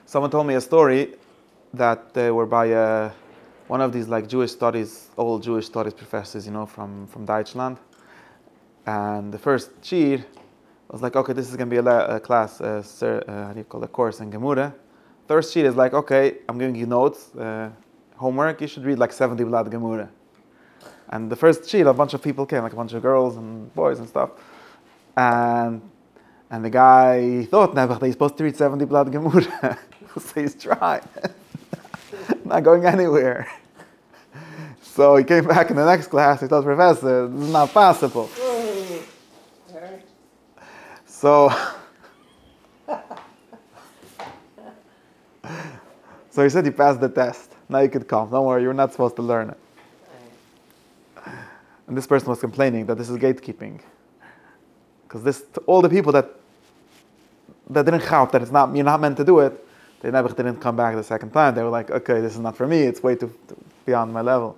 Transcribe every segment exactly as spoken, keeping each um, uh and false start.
Someone told me a story that they were by uh, one of these like Jewish studies, old Jewish studies professors, you know, from, from Deutschland. And the first shir was like, okay, this is going to be a, la- a class, uh, sir, uh, how do you call it, a course in Gemara. First shir is like, okay, I'm giving you notes, uh, homework, you should read like seventy blad Gemara. And the first shir, a bunch of people came, like a bunch of girls and boys and stuff. And and the guy thought never that he's supposed to read seventy blad Gemara. So he's trying. Not going anywhere. So he came back in the next class, he told the professor, this is not possible. So, so he said you passed the test. Now you could come. Don't worry, you're not supposed to learn it. And this person was complaining that this is gatekeeping. Because this, all the people that that didn't count, that it's not, you're not meant to do it, they never didn't come back the second time. They were like, okay, this is not for me, it's way too, too beyond my level.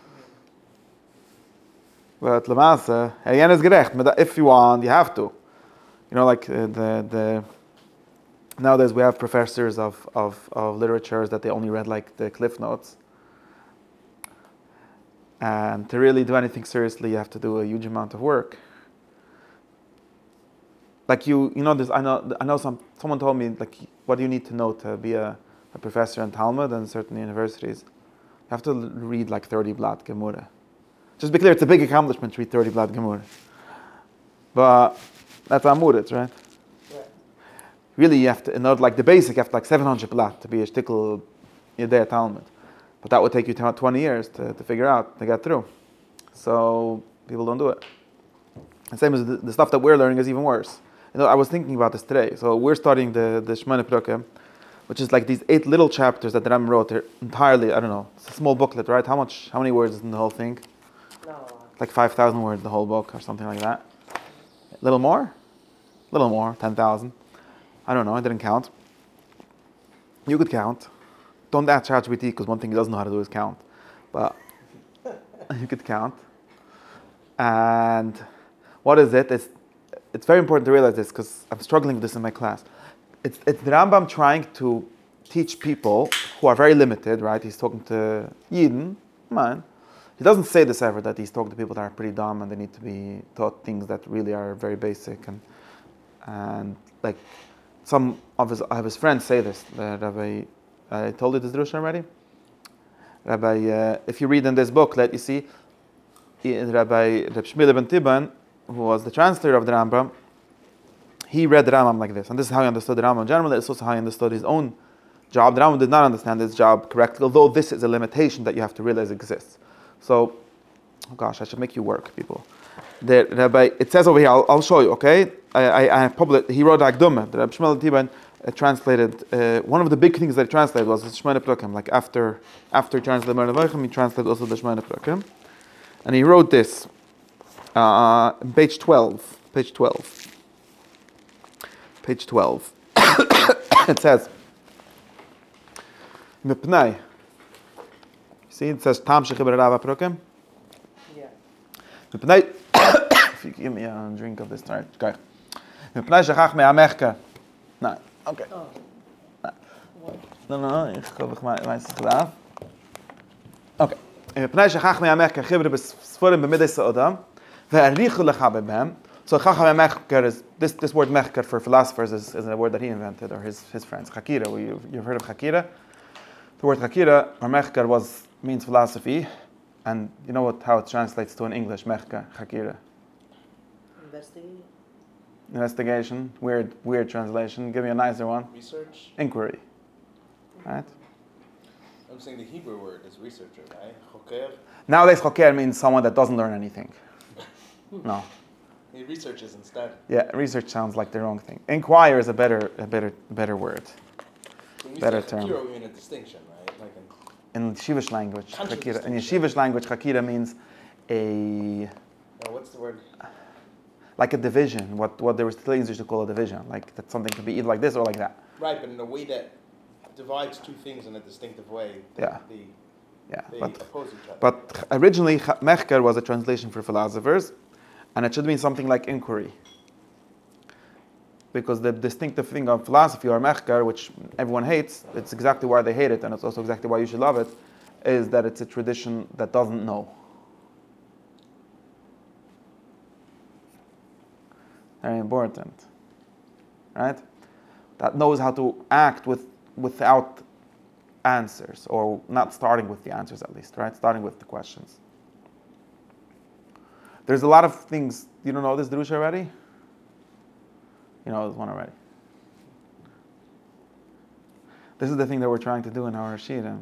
But Lamaße, again is gerecht, but if you want, you have to. You know, like uh, the the nowadays we have professors of, of, of literatures that they only read like the cliff notes. And to really do anything seriously, you have to do a huge amount of work. Like you, you know, this. I know. I know. Some someone told me like, what do you need to know to be a, a professor in Talmud and certain universities? You have to l- read like thirty blad Gemara. Just be clear, it's a big accomplishment to read thirty blad Gemara. But that's Amuritz, right? Yeah. Really, you have to, in order, like the basic, you have to like seven hundred blad to be a shtickle Yedei Talmud. But that would take you twenty years to, to figure out, to get through. So people don't do it. And same as the, the stuff that we're learning is even worse. You know, I was thinking about this today. So we're studying the the Shemona Prakim, which is like these eight little chapters that the Ram wrote. They're entirely, I don't know, it's a small booklet, right? How much? How many words is in the whole thing? No. Like five thousand words, the whole book, or something like that. A little more? A little more, ten thousand. I don't know, I didn't count. You could count. Don't ask ChatGPT, because one thing he doesn't know how to do is count. But you could count. And what is it? It's It's very important to realize this because I'm struggling with this in my class. It's, it's the Rambam trying to teach people who are very limited, right? He's talking to Yidden, man. He doesn't say this ever, that he's talking to people that are pretty dumb and they need to be taught things that really are very basic. And and like some of his, of his friends say this. Uh, Rabbi, I told you this drusha already? Rabbi, uh, if you read in this book, let you see, Rabbi Reb Shmuel ben Tibban, who was the translator of the Rambam, he read the Rambam like this. And this is how he understood the Rambam in general. It's also how he understood his own job. The Rambam did not understand his job correctly, although this is a limitation that you have to realize exists. So, oh gosh, I should make you work, people. The Rabbi, it says over here, I'll, I'll show you, okay? I, I, I published, he wrote Akdumah. The Rabbi Shmuel Tiban uh, translated, uh, one of the big things that he translated was the Shemona Prakim. Like after, after he translated Moreh Nevuchim, he translated also the Shemona Prakim. And he wrote this. Uh, page twelve. Page twelve. Page twelve. It says, Mipnai. See, it says, Tam Shechib Rava Prakim. Yeah. Mipnai. If you give me a drink of this, right? Okay. Mipnai Shechach Me'amechka. No, okay. Oh. No, no, no. Ich glaube, ich weiß es klar. Okay. Mipnai Shechach Me'amechka Chibri B'Sforim B'Midei Sa'odam. So Chacham Mechker is this, this word Mechker for philosophers is, is a word that he invented, or his, his friends. Chakira, well, you, you've heard of Chakira. The word Chakira or Mechker was means philosophy, and you know what how it translates to in English, Mechker, Chakira. Investigate. Investigation, weird weird translation. Give me a nicer one. Research. Inquiry. Right? I'm saying the Hebrew word is researcher, right? Choker. Nowadays Choker means someone that doesn't learn anything. No. He researches instead. Yeah, research sounds like the wrong thing. Inquire is a better, a better, better word. When we Better say term. Chakira, we mean a distinction, right? Like in, In Yeshivish language, Conscious Chakira. In distinction. Yeshivish language, Chakira means a oh, what's the word? like a division. What what the Aristotelians used to call a division. Like that something can be either like this or like that. Right, but in a way that divides two things in a distinctive way. Yeah. The, Yeah, they but oppose each other. but originally Ch- Mechker was a translation for philosophers, and it should mean something like inquiry. because the distinctive thing of philosophy or mechker, which everyone hates, it's exactly why they hate it, and it's also exactly why you should love it, is that it's a tradition that doesn't know. Very important, right? That knows how to act with without answers, or not starting with the answers at least, right? Starting with the questions. There's a lot of things. You don't know this Drusha already? You know this one already. This is the thing that we're trying to do in our Shirim.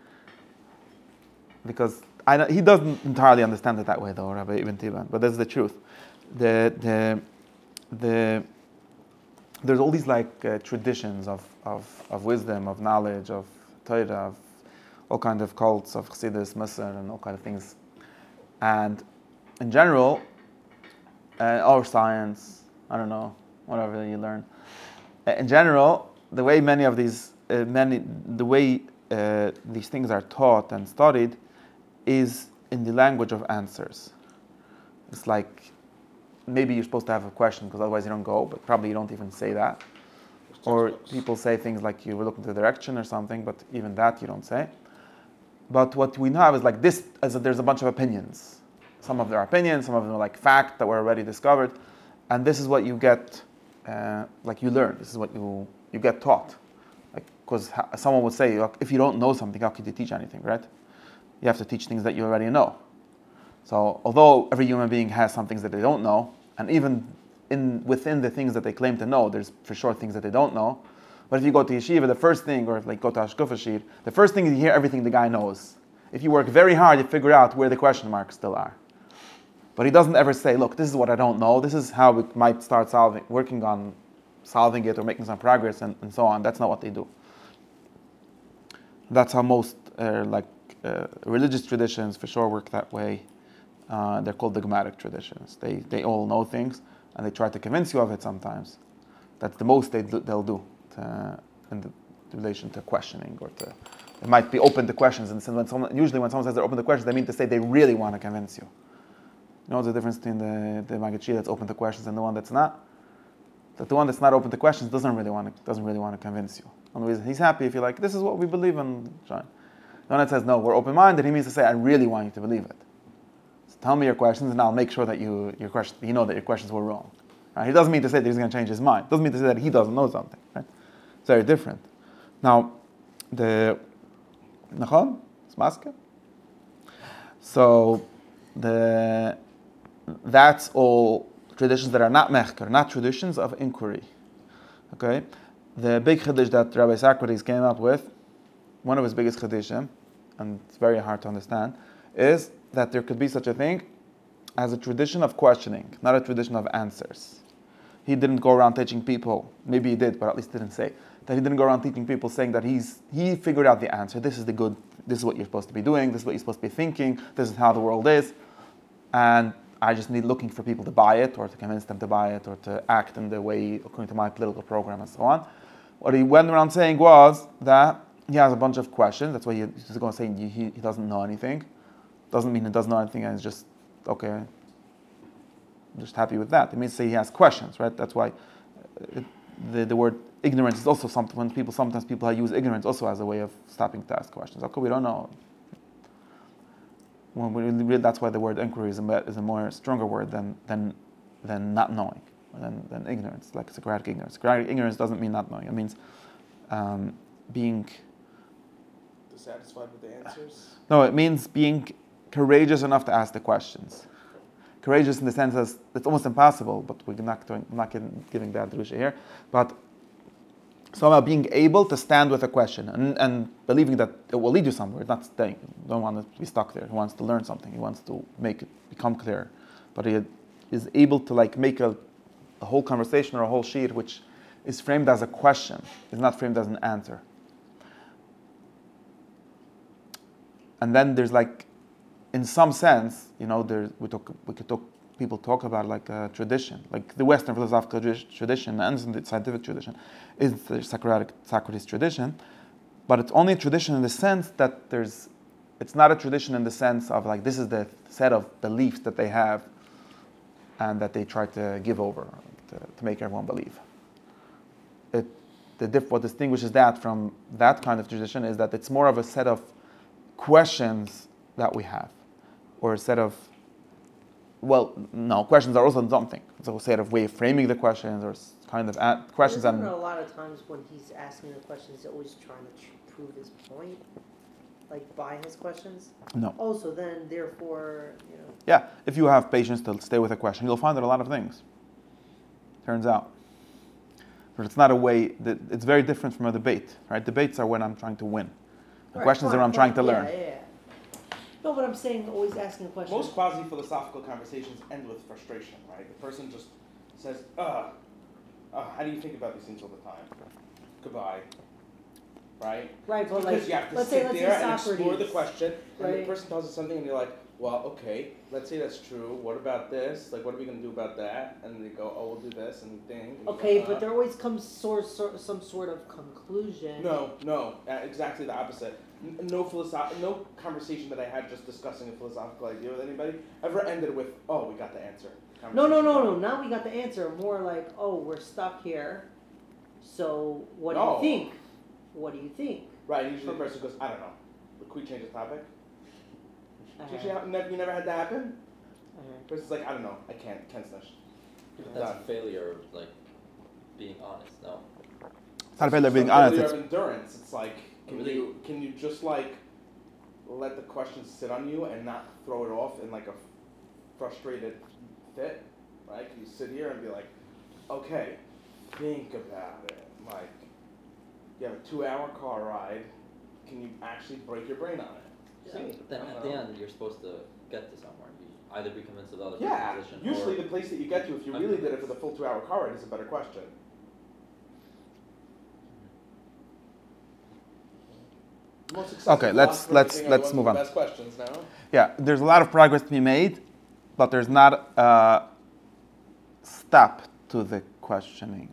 Because I know, he doesn't entirely understand it that way though, Rabbi Ibn Tiban, but that's the truth. The, the, the, there's all these like uh, traditions of, of, of wisdom, of knowledge, of Torah, of all kinds of cults, of Chassidus, Musar, and all kinds of things. And in general, uh, or science, I don't know, whatever you learn. Uh, in general, the way many of these, uh, many, the way uh, these things are taught and studied is in the language of answers. It's like, maybe you're supposed to have a question because otherwise you don't go, but probably you don't even say that. Or people say things like you were looking to the direction or something, but even that you don't say. But what we have is like this, as there's a bunch of opinions. Some of them are opinions, some of them are like fact that were already discovered. And this is what you get, uh, like you learn, this is what you, you get taught. Like, because ha- someone would say, if you don't know something, how could you teach anything, right? You have to teach things that you already know. So although every human being has some things that they don't know, and even in within the things that they claim to know, there's for sure things that they don't know. But if you go to yeshiva, the first thing, or if like go to Ashkufa Shir, the first thing is you hear everything the guy knows. If you work very hard, you figure out where the question marks still are. But he doesn't ever say, look, this is what I don't know, this is how we might start solving, working on solving it or making some progress and, and so on. That's not what they do. That's how most uh, like uh, religious traditions for sure work that way. Uh, they're called dogmatic traditions. They they all know things, and they try to convince you of it sometimes. That's the most they do, they'll do to, in the relation to questioning, or to, it might be open to questions. And so when someone, usually when someone says they're open to questions, they mean to say they really want to convince you. You know the difference between the the Magachi that's open to questions and the one that's not? That the one that's not open to questions doesn't really want to, doesn't really want to convince you. One reason he's happy if you're like, this is what we believe in, John. The one that says, no, we're open-minded, he means to say, I really want you to believe it. So tell me your questions and I'll make sure that you your question, you know that your questions were wrong. Right? He doesn't mean to say that he's going to change his mind. Doesn't mean to say that he doesn't know something. Right? It's very different. Now, the Nachon, it's maske. So the that's all traditions that are not mechker, not traditions of inquiry. Okay, the big chiddush that Rabbi Socrates came up with, one of his biggest chiddushim, and it's very hard to understand, is that there could be such a thing as a tradition of questioning, not a tradition of answers. He didn't go around teaching people, maybe he did, but at least didn't say, that he didn't go around teaching people saying that he's he figured out the answer, this is the good, this is what you're supposed to be doing, this is what you're supposed to be thinking, this is how the world is, and I just need looking for people to buy it, or to convince them to buy it, or to act in the way according to my political program and so on. What he went around saying was that he has a bunch of questions, that's why he, he's going to say he, he doesn't know anything. Doesn't mean he doesn't know anything and he's just, okay, I'm just happy with that. It means to say he has questions, right? That's why it, the, the word ignorance is also something, when people, sometimes people use ignorance also as a way of stopping to ask questions. Okay, we don't know. When we really, that's why the word inquiry is a, is a more stronger word than than than not knowing, than, than ignorance, like Socratic ignorance. Socratic ignorance doesn't mean not knowing. It means um, being dissatisfied with the answers? No, it means being courageous enough to ask the questions. Courageous in the sense that it's almost impossible, but we're not doing, I'm not giving that drusha here. But somehow being able to stand with a question and, and believing that it will lead you somewhere, not staying. You don't want to be stuck there. He wants to learn something. He wants to make it become clear. But he is able to like make a, a whole conversation or a whole sheet which is framed as a question, is not framed as an answer. And then there's like, in some sense, you know, there we talk, we could talk. People talk about like a tradition, like the Western philosophical tradition and the scientific tradition is the Socratic Socrates tradition, but it's only a tradition in the sense that there's, it's not a tradition in the sense of like this is the set of beliefs that they have, and that they try to give over to, to make everyone believe. the diff, what distinguishes that from that kind of tradition is that it's more of a set of questions that we have, or a set of, well, no, questions are also something. It's a set of way of framing the questions, or s- kind of at questions. Isn't And it a lot of times when he's asking the questions, he's always trying to tr- prove his point, like by his questions? no, Also, then, therefore, you know, yeah, if you have patience to stay with a question, you'll find out a lot of things. Turns out. But it's not a way that it's very different from a debate, right? Debates are when I'm trying to win. The Right, questions are when I'm fine, trying to fine, learn. Yeah, yeah, yeah. No, but I'm saying always asking a question. Most quasi-philosophical conversations end with frustration, right? The person just says, "Ugh, uh, how do you think about these things all the time? Goodbye." Right? Right, but Because like, you have to let's say, sit let's there say and Socrates. explore the question, and the right? person tells us something, and you're like, "Well, okay, let's say that's true. What about this? Like, what are we gonna do about that?" And they go, "Oh, we'll do this," and think. And you go, Okay, "Uh." but there always comes sort, sort, some sort of conclusion. No, no, uh, exactly the opposite. N- No philosoph- no conversation that I had just discussing a philosophical idea with anybody ever ended with, "Oh, we got the answer." No, no, no, no. Conversation Now we got the answer. More like, oh, we're stuck here. So what do No. you think? What do you think? done. Right, usually the person goes, "I don't know. Could we change the topic?" Uh, Usually, how- never, you never had that happen? uh, The person's like, "I don't know. I can't. Can't snitch." That's Done. a failure of like being honest, no? It's not a failure of being It's a honest. failure It's, of endurance. It's like, can Really? you can you just like let the question sit on you and not throw it off in like a frustrated fit, right? Can you sit here and be like, okay, think about it. Like, you have a two-hour car ride. Can you actually break your brain on it? Yeah, See? but then I don't at the know. end, you're supposed to get to somewhere. You either be convinced of the other Yeah, person's position, usually or the place that you get to, if you I'm really did it convinced. for the full two-hour car ride, is a better question. The most successful Okay, let's- philosophers let's- are the let's ones move with the on. Best questions now. yeah, there's a lot of progress to be made, but there's not a step to the questioning.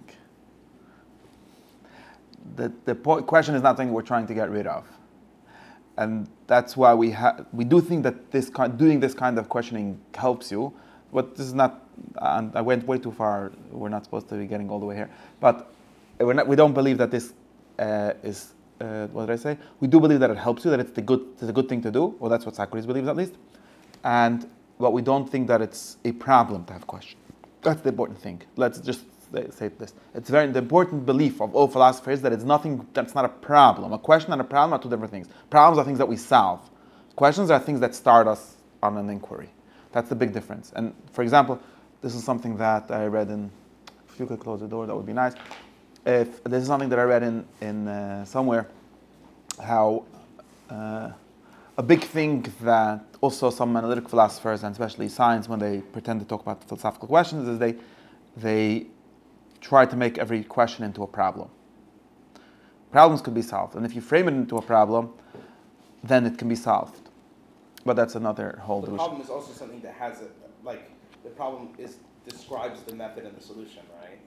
The, the po- question is not something we're trying to get rid of. And that's why we ha- we do think that this kind, doing this kind of questioning helps you. But this is not, and I went way too far. We're not supposed to be getting all the way here. But we're not, we don't believe that this uh, is, uh, what did I say? We do believe that it helps you, that it's the good, it's a good thing to do. Well, that's what Socrates believes at least. And, but we don't think that it's a problem to have questions. That's the important thing. Let's just say, say this. It's very the important belief of all philosophers that it's nothing, that's not a problem. A question and a problem are two different things. Problems are things that we solve. Questions are things that start us on an inquiry. That's the big difference. And for example, this is something that I read in, if you could close the door, that would be nice. If this is something that I read in, in uh, somewhere, how uh, a big thing that also some analytic philosophers, and especially science, when they pretend to talk about philosophical questions, is they they try to make every question into a problem. Problems could be solved, and if you frame it into a problem, then it can be solved. But that's another whole The delusion. problem is also something that has a, like, the problem is, describes the method and the solution, right?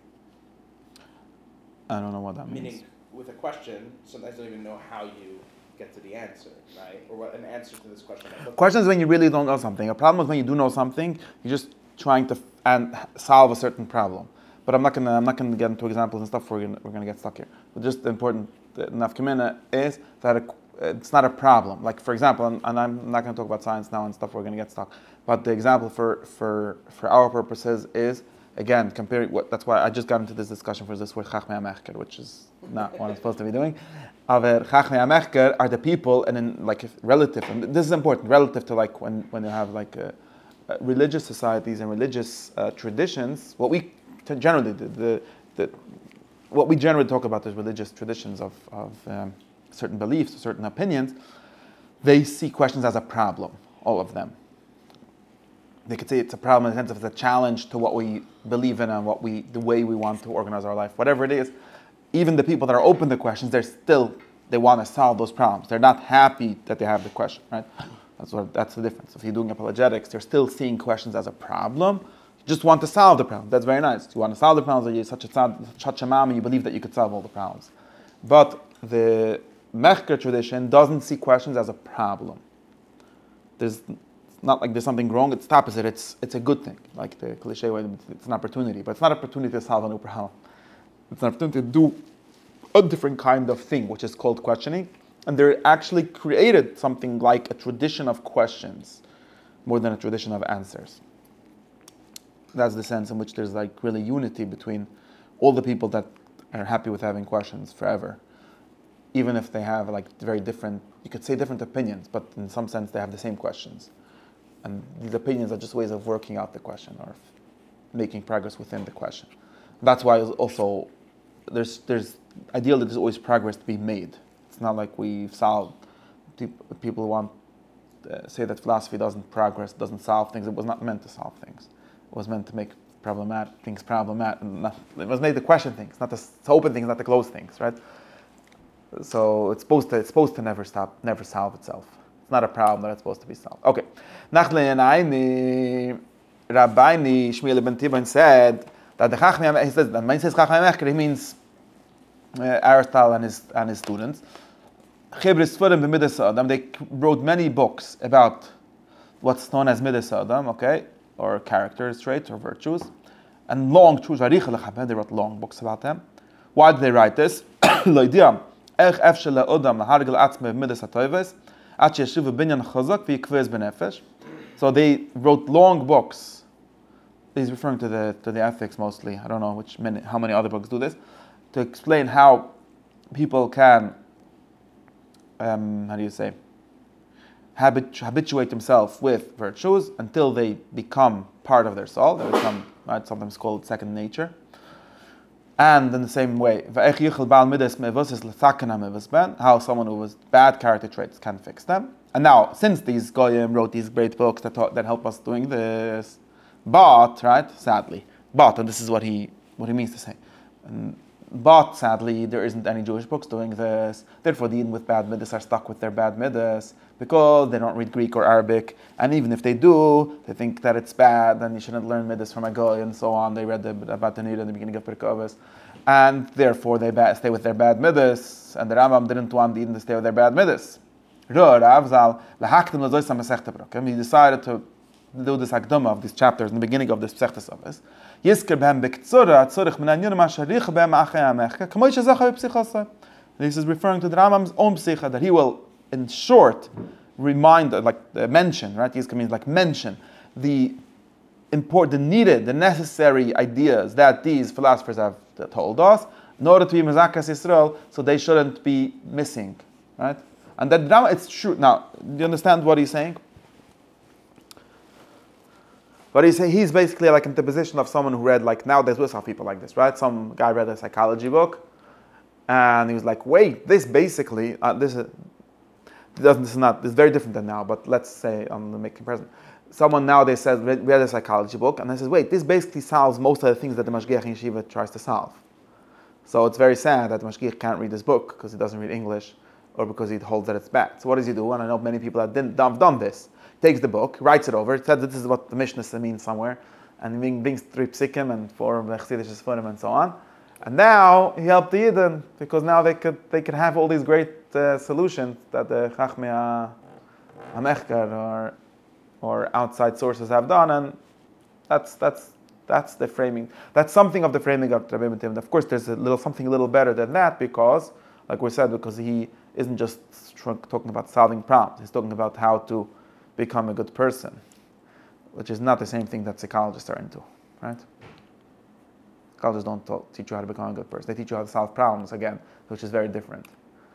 I don't know what that means. Meaning, with a question, sometimes you don't even know how you get to the answer, right? Or what an answer to this question. Like, what- Questions when you really don't know something. A problem is when you do know something, you're just trying to f- and solve a certain problem. But I'm not gonna I'm not gonna get into examples and stuff. We're gonna we're gonna get stuck here. But just the important nafkamina is that a, it's not a problem. Like for example, and, and I'm not gonna talk about science now and stuff. We're gonna get stuck. But the example for for for our purposes is again comparing what. That's why I just got into this discussion for this word chachmei hamechker, which is not what I'm supposed to be doing. Aber chachmei hamechker are the people and in like if relative, and this is important relative to like when when you have like. A, Uh, religious societies and religious uh, traditions, what we t- generally the, the, the what we generally talk about is religious traditions of, of um, certain beliefs, certain opinions. They see questions as a problem, all of them. They could say it's a problem in the sense of it's a challenge to what we believe in and what we the way we want to organize our life, whatever it is. Even the people that are open to questions, they're still they want to solve those problems. They're not happy that they have the question, right? That's what that's the difference. If you're doing apologetics, they're still seeing questions as a problem. You just want to solve the problem. That's very nice. You want to solve the problems, or you're such a such a mom, and you believe that you could solve all the problems. But the Mechker tradition doesn't see questions as a problem. There's it's not like there's something wrong. It's the opposite. It's it's a good thing. Like the cliche way, it's an opportunity. But it's not an opportunity to solve a new problem. It's an opportunity to do a different kind of thing, which is called questioning. And they actually created something like a tradition of questions more than a tradition of answers. That's the sense in which there's like really unity between all the people that are happy with having questions forever. Even if they have like very different, you could say different opinions, but in some sense they have the same questions. And these opinions are just ways of working out the question or making progress within the question. That's why also there's there's ideally there's always progress to be made. It's not like we've solved. People want uh, say that philosophy doesn't progress, doesn't solve things. It was not meant to solve things. It was meant to make problematic things problematic. Not, it was made to question things, not to, to open things, not to close things, right? So it's supposed to it's supposed to never stop, never solve itself. It's not a problem that it's supposed to be solved. Okay. Nachle Rabbeini Shmuel ben Tibon said that the Chachmei, he says that when he says Chachmei Mechker, he means uh, Aristotle and his and his students. Chibris Sforim b'Midas Adam. They wrote many books about what's known as Midas Adam, okay, or character traits or virtues, and long truths. They wrote long books about them. Why did they write this? So they wrote long books. He's referring to the to the ethics mostly. I don't know which many, how many other books do this, to explain how people can, um, how do you say, habit, habituate themselves with virtues until they become part of their soul. They become, right, sometimes called second nature. And in the same way, how someone who was bad character traits can fix them. And now, since these Goyim wrote these great books that taught, that help us doing this, but, right, sadly, but, and this is what he what he means to say, and, but sadly, there isn't any Jewish books doing this. Therefore, the Yidden with bad midas are stuck with their bad midas because they don't read Greek or Arabic. And even if they do, they think that it's bad, then you shouldn't learn midas from a Goy and so on. They read the, about the Nida in the beginning of Pirkei Avos. And therefore, they ba- stay with their bad midas. And the Rambam didn't want the Yidden to stay with their bad midas. He decided to do this akdama of these chapters in the beginning of this Pesachtas Avos. Yizker behem bektsura tzorich min ha'nyunim asher richa behem achei ha'mechker k'mo shezacha b'psichasai. This is referring to the Rambam's own psicha, that he will, in short, remind, like uh, mention, right? Yizker means like mention the important, the needed, the necessary ideas that these philosophers have told us in order to be Mezakas Yisrael, so they shouldn't be missing, right? And that Rambam, it's true. Now, do you understand what he's saying? But he's, he's basically like in the position of someone who read, like, nowadays we have people like this, right? Some guy read a psychology book, and he was like, wait, this basically, uh, this, is, doesn't, this is not, this is very different than now, but let's say, I'm going to make comparison. Someone nowadays says, read, read a psychology book, and they says, wait, this basically solves most of the things that the Mashgiach in Yeshiva tries to solve. So it's very sad that the Mashgiach can't read this book because he doesn't read English, or because he holds that it's bad. So what does he do? And I know many people have done, have done this. Takes the book, writes it over, says this is what the Mishnah means somewhere, and he brings three psikim and four Chassidish Sforim and so on. And now he helped the Yidden because now they could they could have all these great uh, solutions that the Chachmei HaMechker or or outside sources have done, and that's that's that's the framing. That's something of the framing of Rabbi Tim. Of course, there's a little something a little better than that because, like we said, because he isn't just talking about solving problems. He's talking about how to become a good person, which is not the same thing that psychologists are into, right? Psychologists don't talk, teach you how to become a good person. They teach you how to solve problems, again, which is very different.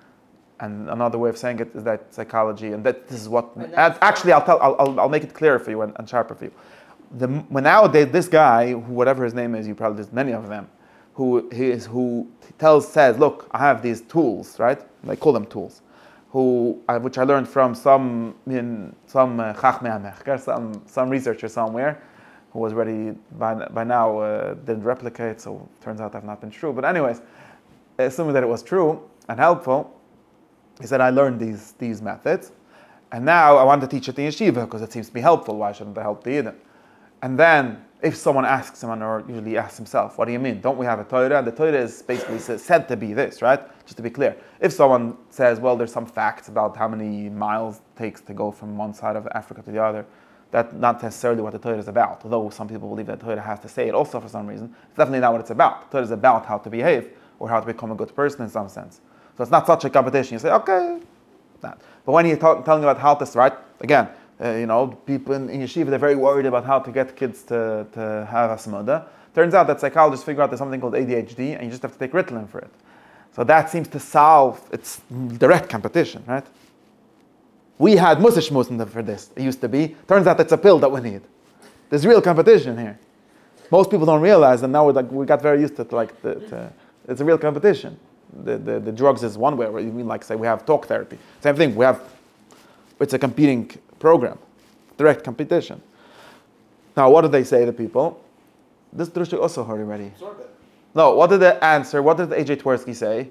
And another way of saying it is that psychology, and that this is what, and actually I'll tell, I'll, I'll, I'll make it clearer for you and, and sharper for you. The, when nowadays this guy, who, whatever his name is, you probably there's many of them, who he is, who tells, says, look, I have these tools, right? They call them tools. Who, uh, which I learned from some in some uh, Chachmei HaMechker, some some researcher somewhere, who was ready by by now uh, didn't replicate. So turns out that have not been true. But anyways, assuming that it was true and helpful, he said I learned these these methods, and now I want to teach it in yeshiva because it seems to be helpful. Why shouldn't I help the Yidden? And then if someone asks him, or usually asks himself, what do you mean? Don't we have a Torah? The Torah is basically said to be this, right? Just to be clear. If someone says, well, there's some facts about how many miles it takes to go from one side of Africa to the other, that's not necessarily what the Torah is about. Although some people believe that the Torah has to say it also for some reason. It's definitely not what it's about. The Torah is about how to behave. or how to become a good person in some sense. So it's not such a competition. You say, okay, that. But when you're talk, telling about how to, right, again, uh, you know, people in, in yeshiva, they're very worried about how to get kids to, to have a smuda. Turns out that psychologists figure out there's something called A D H D, and you just have to take Ritalin for it. So that seems to solve, it's direct competition, right? We had Musa Shmus for this, it used to be. Turns out it's a pill that we need. There's real competition here. Most people don't realize, and now we're like, we got very used to it, like, the, to, it's a real competition. The, the, the drugs is one way, where you mean like, say, we have talk therapy. Same thing, we have, it's a competing program, direct competition. Now, what did they say to people? This drusha also heard already. No, what did the answer, what did A J Twersky say?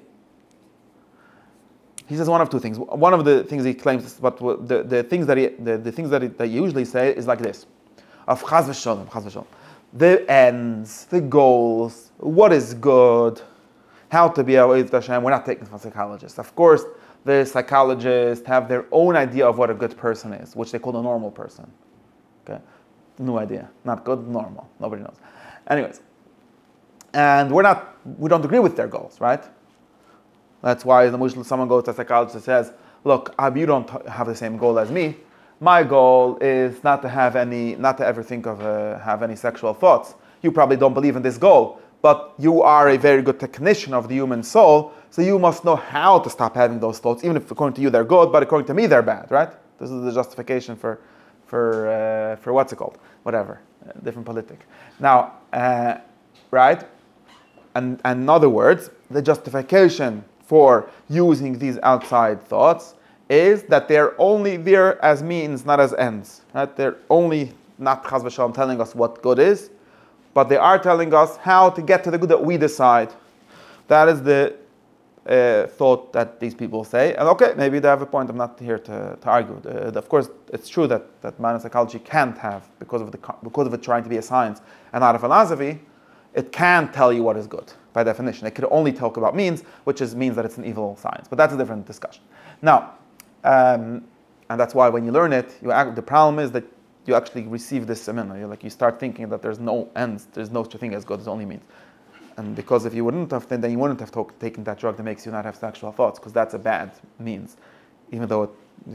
He says one of two things. One of the things he claims, but the, the things that he, the, the things that he, they usually say is like this: of chaz v'shalom, chaz v'shalom, the ends, the goals, what is good, how to be a Hashem. We're not taking from psychologists. Of course, the psychologists have their own idea of what a good person is, which they call a normal person. Okay, new idea, not good, normal. Nobody knows. Anyways, and we're not, we don't agree with their goals, right? That's why the Muslim, someone goes to a psychologist and says, look, Ab, you don't have the same goal as me. My goal is not to have any, not to ever think of, uh, have any sexual thoughts. You probably don't believe in this goal, but you are a very good technician of the human soul, so you must know how to stop having those thoughts, even if according to you they're good, but according to me they're bad, right? This is the justification for, for, uh, for what's it called? Whatever, uh, different politic. Now, uh, right? And, and in other words, the justification for using these outside thoughts is that they're only there as means, not as ends. Right? They're only not chaz v'shalom telling us what good is, but they are telling us how to get to the good that we decide. That is the uh, thought that these people say. And okay, maybe they have a point. I'm not here to, to argue. Uh, of course, it's true that, that modern psychology can't have, because of the because of it trying to be a science and not a philosophy, it can't tell you what is good, by definition. It could only talk about means, which is means that it's an evil science. But that's a different discussion. Now, um, and that's why when you learn it, you act, the problem is that you actually receive this semina. You like you start thinking that there's no ends, there's no such thing as good, there's only means. And because if you wouldn't have, then you wouldn't have talk, taken that drug that makes you not have sexual thoughts, because that's a bad means, even though it.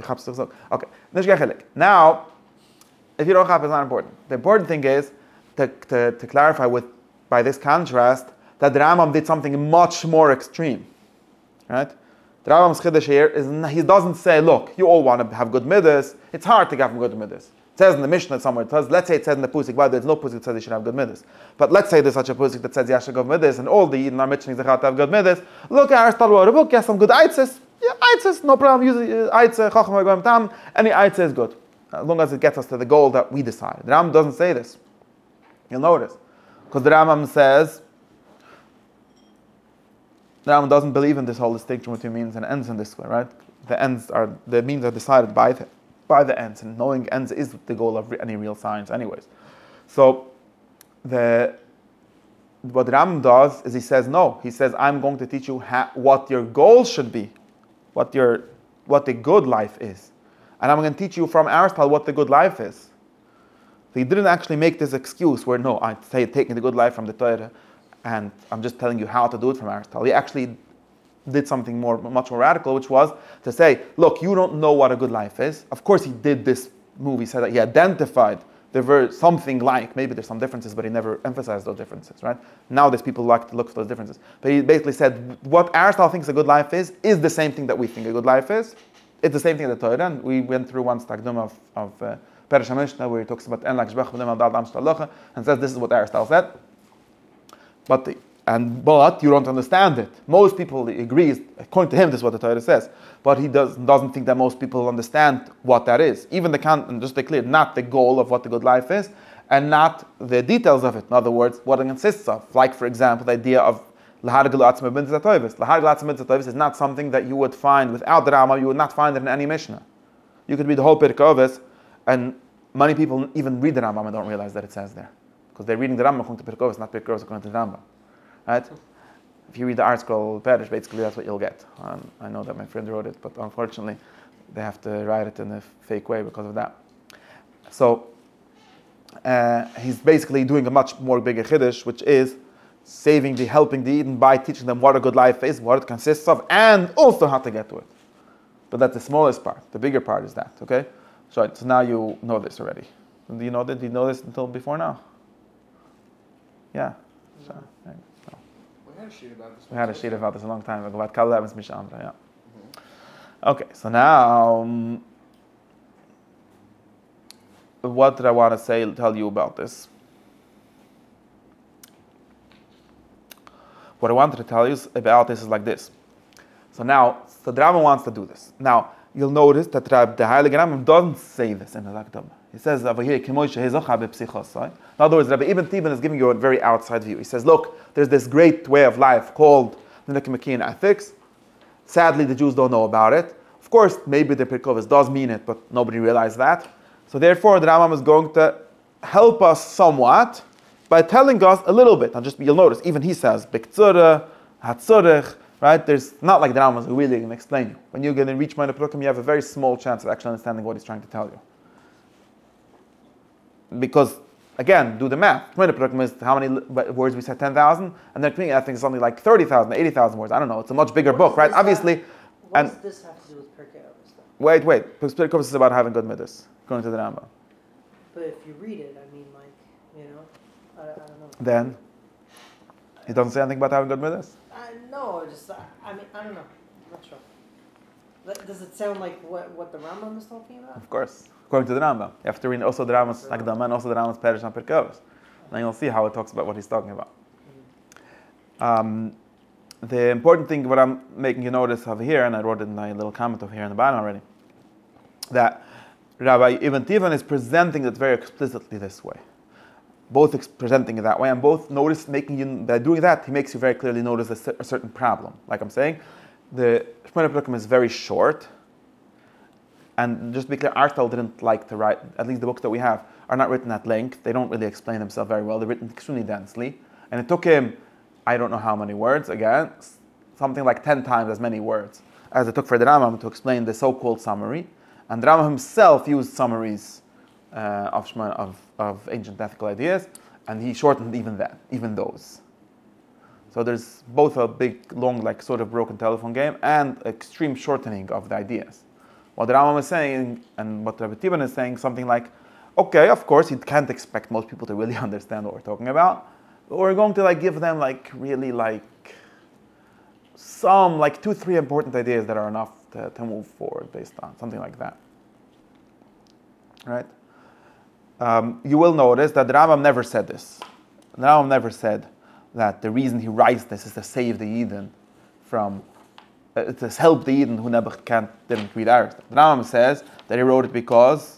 Okay. Now, if you don't have, it's not important. The important thing is to, to, to clarify with. By this contrast, that the Rambam did something much more extreme, right? The Rambam's chiddush here is he doesn't say, look, you all want to have good midas. It's hard to have good midas. It says in the Mishnah somewhere. It says, let's say it says in the pusik. By the way, there's no pusik that says you should have good midas. But let's say there's such a pusik that says you should have good midas, and all the Yidden are mentioning they have to have good midas. Look, Aristotle wrote a book. He has some good aitzes. Yeah, aitzes, no problem. Use aitzes, chacham v'goyim tam. Any aitzes is good, as long as it gets us to the goal that we decide. The Rambam doesn't say this. You'll notice. Because the Rambam says, the Rambam doesn't believe in this whole distinction between means and ends in this way, right? The ends are, the means are decided by the, by the ends, and knowing ends is the goal of any real science anyways. So, the what the Rambam does is he says, no, he says, I'm going to teach you ha- what your goal should be, what your, what the good life is. And I'm going to teach you from Aristotle what the good life is. So he didn't actually make this excuse where, no, I'm taking the good life from the Torah and I'm just telling you how to do it from Aristotle. He actually did something more, much more radical, which was to say, look, you don't know what a good life is. Of course he did this move. He said that he identified there were something like, maybe there's some differences, but he never emphasized those differences, right? Nowadays people like to look for those differences. But he basically said, what Aristotle thinks a good life is, is the same thing that we think a good life is. It's the same thing in the Torah, and we went through one stagdum of, of uh, Perish HaMishnah, where he talks about En Lach Shbech V'Nem Al Dal Dam Sh'Talocha, and says this is what Aristotle said. But the, and but you don't understand it. Most people agree, according to him, this is what the Torah says. But he does, doesn't think that most people understand what that is. Even the Kant, and just to be clear, not the goal of what the good life is, and not the details of it. In other words, what it consists of. Like, for example, the idea of L'hargel atzmo b'mitzvah toivos. L'hargel atzmo b'mitzvah toivos is not something that you would find without the Rama. You would not find it in any Mishnah. You could read the whole Pirkei Avos, and many people even read the Rambam and don't realize that it says there, because they're reading the Rambam according to Pirkei Avos, not Pirkei Avos according to the Rambam. Right? If you read the Art Scroll Perish, basically that's what you'll get. Um, I know that my friend wrote it, but unfortunately, they have to write it in a fake way because of that. So uh, he's basically doing a much more bigger chiddush, which is saving the, helping the Eden by teaching them what a good life is, what it consists of, and also how to get to it. But that's the smallest part. The bigger part is that, okay? So, so now you know this already. Do you know that? Did you know this until before now? Yeah. So, right. So, We had a sheet about this. we had a sheet about this a long time ago, about Kal Levins Mishamra, yeah. Okay, so now, um, what did I want to say, tell you about this? What I wanted to tell you about this is like this. So now, so the Rambam wants to do this. Now, you'll notice that the Heilige Rambam doesn't say this in the Lagdama. He says over here, in other words, Rabbi Ibn Tibon is giving you a very outside view. He says, look, there's this great way of life called the Nicomachean ethics. Sadly, the Jews don't know about it. Of course, maybe the Pirkovas does mean it, but nobody realized that. So therefore, the Rambam is going to help us somewhat by telling us a little bit. And just you'll notice, even he says, Biktzura, Hatzurich, right? There's not like the Rambam is really going to explain you. When you're going to reach Moed Perukim, you have a very small chance of actually understanding what he's trying to tell you. Because, again, do the math. Moed Perukim is how many words we said, ten thousand? And then I think it's something like thirty thousand, eighty thousand words. I don't know. It's a much bigger What book, does right? this Obviously. have- What and does this have to do with Pirkei Avos though? Wait, wait. Because Pirkei Avos is about having good midas, according to the Rambam. But if you read it, I mean, like, you know, I, I don't know. Then, he doesn't say anything about having good midas? I know, just, I, I mean, I don't know. I'm not sure. But does it sound like what, what the Rambam is talking about? Of course. According to the Rambam. You have to read also the Rambam's Akdama and also the Rambam's Perish on Pirkei Avos. Then you'll see how it talks about what he's talking about. Um, the important thing, what I'm making you notice over here, and I wrote it in my little comment over here in the bottom already, that Rabbi Ibn Tibon is presenting it very explicitly this way. Both ex- presenting it that way, and both notice making you, by doing that, he makes you very clearly notice a, cer- a certain problem. Like I'm saying, the Shemona Perukim is very short, and just to be clear, Artel didn't like to write, at least the books that we have, are not written at length. They don't really explain themselves very well. They're written extremely densely. And it took him, I don't know how many words, again, something like ten times as many words as it took for the Rambam to explain the so-called summary. And the Rambam himself used summaries uh, of, Shema, of of ancient ethical ideas, and he shortened even that, even those. So there's both a big, long, like sort of broken telephone game, and extreme shortening of the ideas. What the Rambam is saying, and what Rabbi Tibon is saying, something like, okay, of course, you can't expect most people to really understand what we're talking about, but we're going to like give them like really like some, like two, three important ideas that are enough to, to move forward based on, something like that. Right? Um, you will notice that the Rambam never said this. The Rambam never said that the reason he writes this is to save the Eden from, uh, to help the Eden who never can't, didn't read Aristotle. The Rambam says that he wrote it because,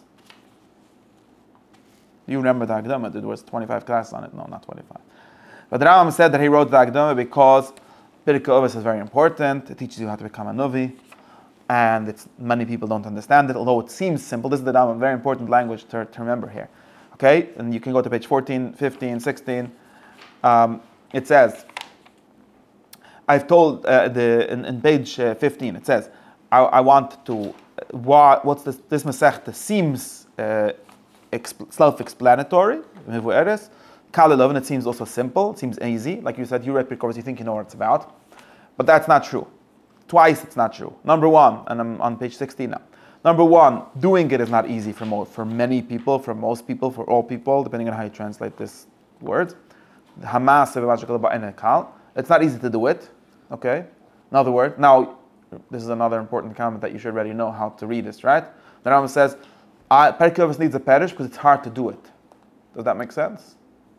you remember the Akdama, there was twenty-five classes on it. No, not twenty-five. But the Rambam said that he wrote the Akdama because Pirkei Avos is very important. It teaches you how to become a Novi. And it's, many people don't understand it, although it seems simple. This is the Rambam, very important language to, to remember here. Okay, and you can go to page fourteen, fifteen, sixteen. Um, it says, I've told uh, the in, in page uh, fifteen. It says, I, I want to. Uh, what, what's this? This Masechta seems uh, exp- self-explanatory. Kal Levin, it seems also simple. It seems easy. Like you said, you read because you think you know what it's about, but that's not true. Twice it's not true. Number one, and I'm on page sixteen now. Number one, doing it is not easy for most, for many people, for most people, for all people, depending on how you translate this word. Hamas, it's not easy to do it. Okay? In other words, now, this is another important comment that you should already know how to read this, right? The Rambam says, Pirkei Avos needs a perish because it's hard to do it. Does that make sense?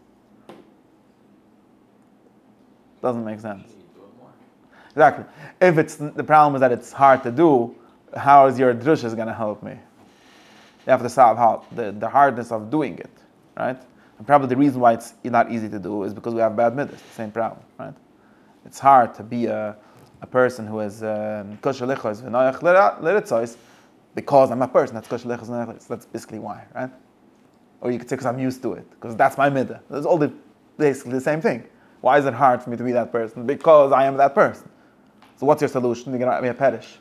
Doesn't make sense. Exactly. If it's the problem is that it's hard to do, how is your drush going to help me? You have to solve how the, the hardness of doing it, right? And probably the reason why it's not easy to do is because we have bad midas. The same problem, right? It's hard to be a, a person who is kosher lichos v'noyach l'ritzois because I'm a person that's kosher lichos v'noyach. That's basically why, right? Or you could say because I'm used to it, because that's my midah. That's all the basically the same thing. Why is it hard for me to be that person? Because I am that person. So what's your solution? You're going to be a perish.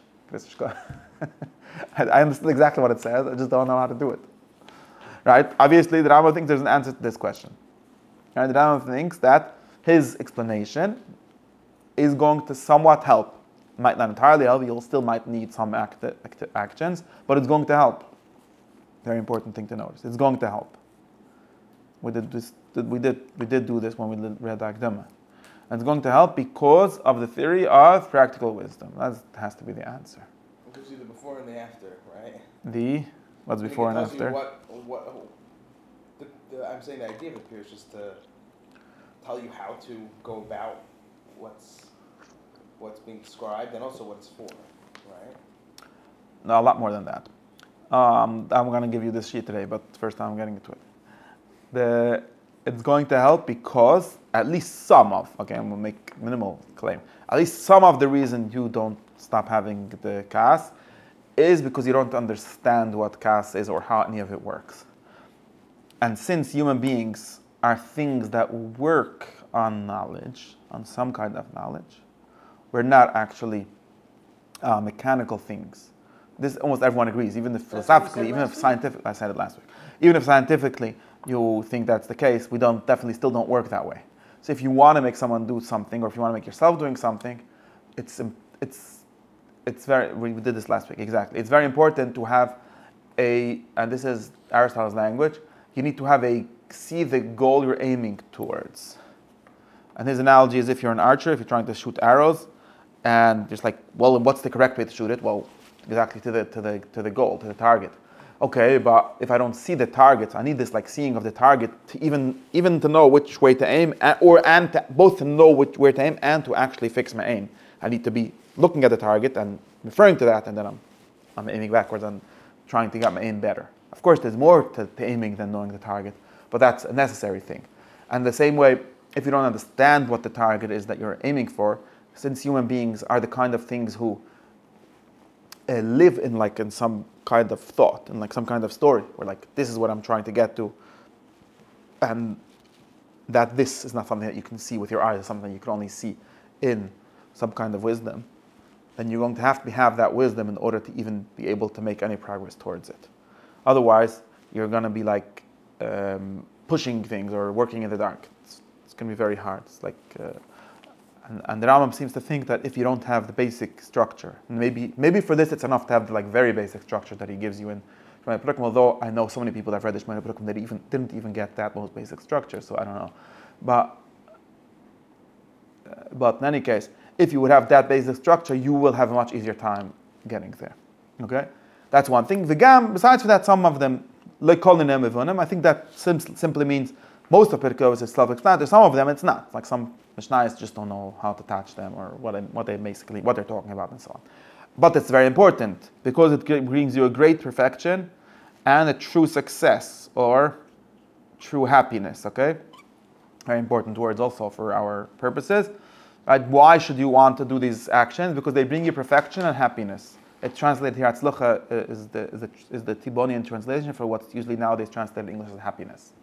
I understand exactly what it says. I just don't know how to do it. Right? Obviously, the Rambam thinks there's an answer to this question. Right? The Rambam thinks that his explanation is going to somewhat help. Might not entirely help, you'll still might need some act, act, actions, but it's going to help. Very important thing to notice. It's going to help. We did this, we did, we did do this when we read the Akdama. And it's going to help because of the theory of practical wisdom. That has to be the answer. It gives you the before and the after, right? The, what's I think before it and tells you after? what, what, oh, the, the, I'm saying the idea of it here is just to tell you how to go about what's what's being described and also what it's for, right? No, a lot more than that. Um, I'm going to give you this sheet today, but first I'm getting into it. The, it's going to help because at least some of, okay, I'm going to make minimal claim, at least some of the reason you don't stop having the kas is because you don't understand what kas is or how any of it works. And since human beings are things that work on knowledge, on some kind of knowledge, we're not actually uh, mechanical things. This almost everyone agrees, even if That's what you philosophically, said even last if week? scientifically, I said it last week, even if scientifically you think that's the case, we don't definitely still don't work that way. So if you want to make someone do something, or if you want to make yourself doing something, it's it's it's very. We did this last week exactly. It's very important to have a, and this is Aristotle's language. You need to have a see the goal you're aiming towards. And his analogy is if you're an archer, if you're trying to shoot arrows, and just like, well, what's the correct way to shoot it? Well, exactly to the to the to the goal, to the target. Okay, but if I don't see the target, I need this like seeing of the target to even even to know which way to aim, and, or and to, both to know which where to aim and to actually fix my aim. I need to be looking at the target and referring to that, and then I'm I'm aiming backwards and trying to get my aim better. Of course, there's more to, to aiming than knowing the target, but that's a necessary thing. And the same way, if you don't understand what the target is that you're aiming for, since human beings are the kind of things who uh, live in like in some kind of thought, in like some kind of story, where like this is what I'm trying to get to, and that this is not something that you can see with your eyes, it's something you can only see in some kind of wisdom, then you're going to have to have that wisdom in order to even be able to make any progress towards it. Otherwise, you're going to be like um, pushing things or working in the dark. It's, it's going to be very hard. It's like, uh, and, and the Rambam seems to think that if you don't have the basic structure, and maybe maybe for this it's enough to have the like very basic structure that he gives you in Shemona Perukim, although I know so many people that have read the Shemona Perukim that even didn't even get that most basic structure, so I don't know. But uh, but in any case, if you would have that basic structure, you will have a much easier time getting there. Okay, that's one thing. V'gam, besides for that, some of them, like calling them evunim, I think that sim- simply means most of Pirkei is self-explanatory. Some of them it's not. Like some Mishnayos just don't know how to attach them or what they, what they basically what they're talking about and so on. But it's very important because it brings you a great perfection and a true success or true happiness. Okay, very important words also for our purposes. Right? Why should you want to do these actions? Because they bring you perfection and happiness. It's translated here, Atzlucha is the, is the, is the Tibonian translation for what's usually nowadays translated in English as happiness.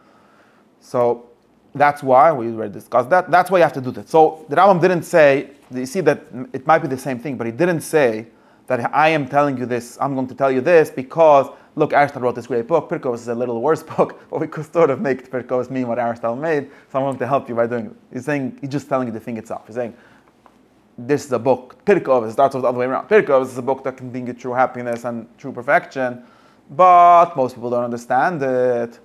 So that's why we already discussed that. That's why you have to do that. So the Rambam didn't say, you see that it might be the same thing, but he didn't say that I am telling you this, I'm going to tell you this because, look, Aristotle wrote this great book, Pirkei is a little worse book, but we could sort of make Pirkei mean what Aristotle made, so I'm going to help you by doing it. He's saying, he's just telling you the thing itself. He's saying, this is a book, Pirkei starts with the other way around. Pirkei is a book that can bring you true happiness and true perfection, but most people don't understand it,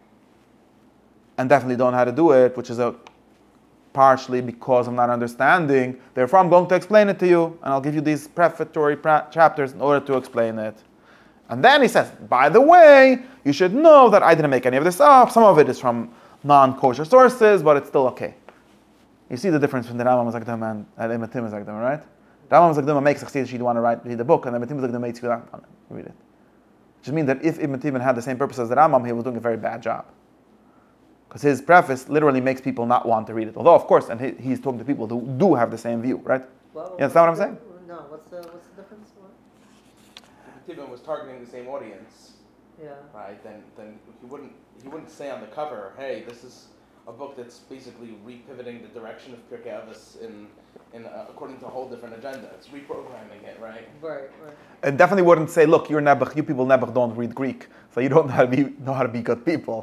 and definitely don't know how to do it, which is a partially because I'm not understanding. Therefore, I'm going to explain it to you, and I'll give you these prefatory pra- chapters in order to explain it. And then he says, by the way, you should know that I didn't make any of this up. Some of it is from non-kosher sources, but it's still okay. You see the difference between the Rambam Zakdam and the Ibn Tim Zakdam, right? Rambam Zakdam makes a she'd want to write read the book, and the Ibn Tim Zakdam makes you not want to read it. Which means that if Ibn Tim had the same purpose as the Rambam, he was doing a very bad job. Because his preface literally makes people not want to read it. Although, of course, and he, he's talking to people who do have the same view, right? Well, You understand what I'm saying? No, what's the what's the difference? What? If Tibbin was targeting the same audience, Yeah. right, then then he wouldn't he wouldn't say on the cover, hey, this is a book that's basically repivoting the direction of Pirkei Avos in in uh, according to a whole different agenda. It's reprogramming it, right? Right, right. And definitely wouldn't say, look, you're Nebuch, you people Nebuch don't read Greek, so you don't know how to be, know how to be good people.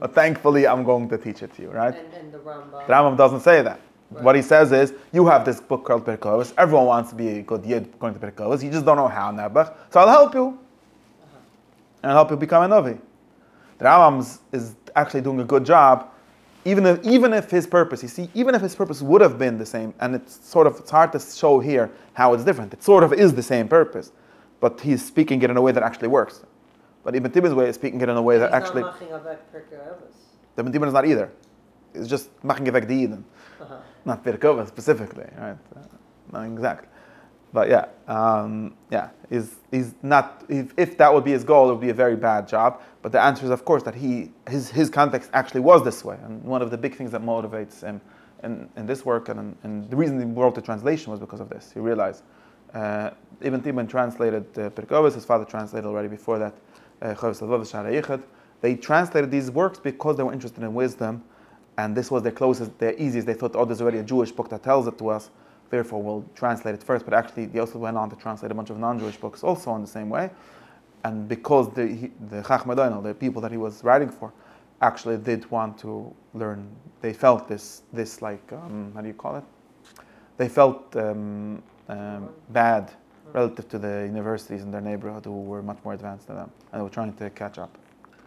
but thankfully I'm going to teach it to you, right? And, and the Rambam. The Rambam doesn't say that. Right. What he says is, you have this book called Pirkei Avos. Everyone wants to be a good yid according to Pirkei Avos. You just don't know how, Nebuch. So I'll help you. Uh-huh. And I'll help you become a Navi. The Rambam is- is actually doing a good job, even if, even if his purpose, you see, even if his purpose would have been the same, and it's sort of, it's hard to show here how it's different. It sort of is the same purpose, but he's speaking it in a way that actually works. But Ibn Tibben's way is speaking it in a way that He's actually, not maching avek Pirkei Avos. the Ibn Tibben is not either. It's just maching effect the Eden. Uh-huh. Not Pirkei Avos specifically, right? Uh, not exactly. But yeah, um, yeah, he's, he's not, if, if that would be his goal, it would be a very bad job. But the answer is, of course, that he, his, his context actually was this way. And one of the big things that motivates him in, in this work, and, and the reason he wrote the translation was because of this. He realized, uh, Ibn Tibben translated uh, Pirkei Avos, his father translated already before that, uh, Chovos HaLevavos, Sha'arei Yichud. They translated these works because they were interested in wisdom, and this was their closest, their easiest. They thought, oh, there's already a Jewish book that tells it to us, therefore we'll translate it first. But actually, they also went on to translate a bunch of non-Jewish books also in the same way. And because the he, the Chachmei Doinel, the people that he was writing for, actually did want to learn, they felt this, this like, um, how do you call it? They felt um, um, bad relative to the universities in their neighborhood who were much more advanced than them, and they were trying to catch up.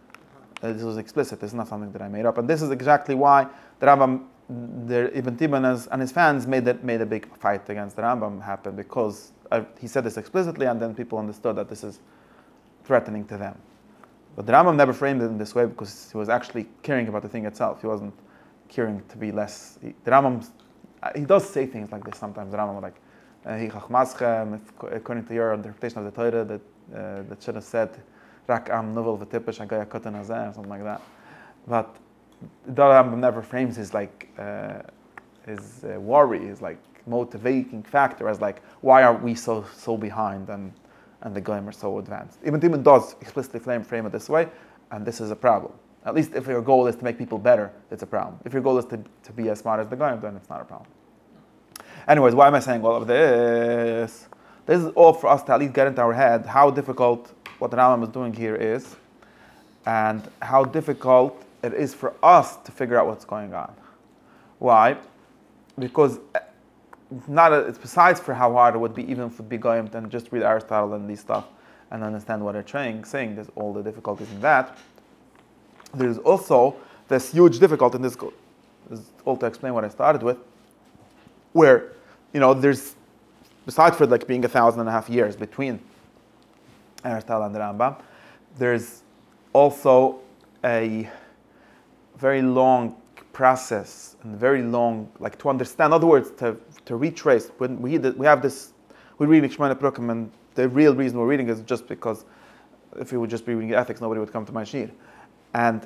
Uh, this was explicit. This is not something that I made up, and this is exactly why the Rambam, the Ibn Tibben and his fans made that made a big fight against the Rambam happen, because uh, he said this explicitly, and then people understood that this is threatening to them. But the Rambam never framed it in this way because he was actually caring about the thing itself. He wasn't caring to be less. He, the Rambam, he does say things like this sometimes. The Rambam like, "Hi chachmaschem," according to your interpretation of the Torah, that uh, that should have said, "Rak am novel v'tipish agaya katan hazeh," or something like that. But the Rambam never frames his like uh, his uh, worry, his like motivating factor as like, why are we so so behind and and the Goyim are so advanced. Ibn Tibben does explicitly frame, frame it this way, and this is a problem. At least if your goal is to make people better, it's a problem. If your goal is to, to be as smart as the Goyim, then it's not a problem. Anyways, why am I saying all of this? This is all for us to at least get into our head how difficult what the Rambam is doing here is, and how difficult it is for us to figure out what's going on. Why? Because not a, it's besides for how hard it would be even for the Goyim than just read Aristotle and these stuff and understand what they're trying, saying. There's all the difficulties in that. There's also this huge difficulty in this. This is all to explain what I started with, where you know there's besides for like being a thousand and a half years between Aristotle and the Rambam, there's also a very long process and very long, like to understand. In other words, to to retrace. When we we have this, we read Shemona Prukim, and the real reason we're reading is just because if we would just be reading ethics, nobody would come to my shir, and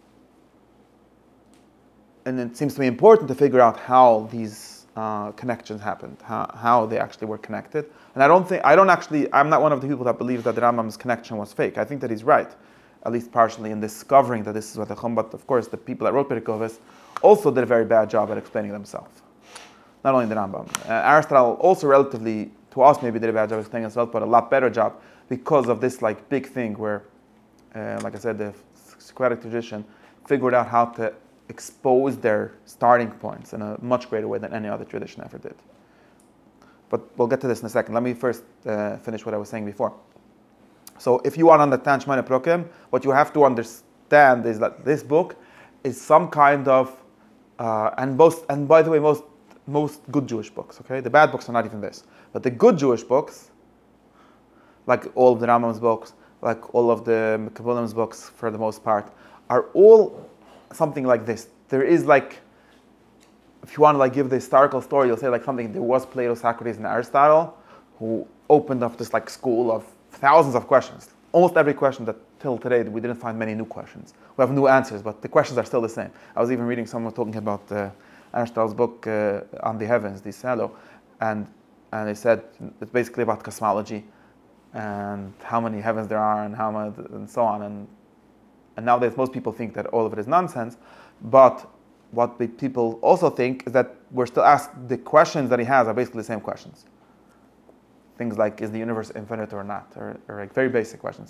and it seems to me important to figure out how these uh, connections happened, how how they actually were connected. And I don't think I don't actually I'm not one of the people that believes that the Rambam's connection was fake. I think that he's right, at least partially, in discovering that this is what the Chum. But of course, the people that wrote Pirkei Avos also did a very bad job at explaining themselves. Not only the Rambam. Uh, Aristotle also relatively, to us maybe did a bad job explaining himself, but a lot better job because of this like big thing where, uh, like I said, the Socratic tradition figured out how to expose their starting points in a much greater way than any other tradition ever did. But we'll get to this in a second. Let me first uh, finish what I was saying before. So if you want to understand Shemona Prukim, what you have to understand is that this book is some kind of, uh, and most, and by the way, most most good Jewish books, okay? The bad books are not even this. But the good Jewish books, like all of the Rambam's books, like all of the Kabbalah's books for the most part, are all something like this. There is like, if you want to like give the historical story, you'll say like something, there was Plato, Socrates, and Aristotle, who opened up this like school of thousands of questions. Almost every question that till today we didn't find many new questions. We have new answers, but the questions are still the same. I was even reading someone talking about uh, Aristotle's book uh, on the heavens, the Salo, and and they said it's basically about cosmology and how many heavens there are and how much and so on. And and nowadays most people think that all of it is nonsense, but what the people also think is that we're still asked the questions that he has are basically the same questions. Things like, is the universe infinite or not, or, or like very basic questions.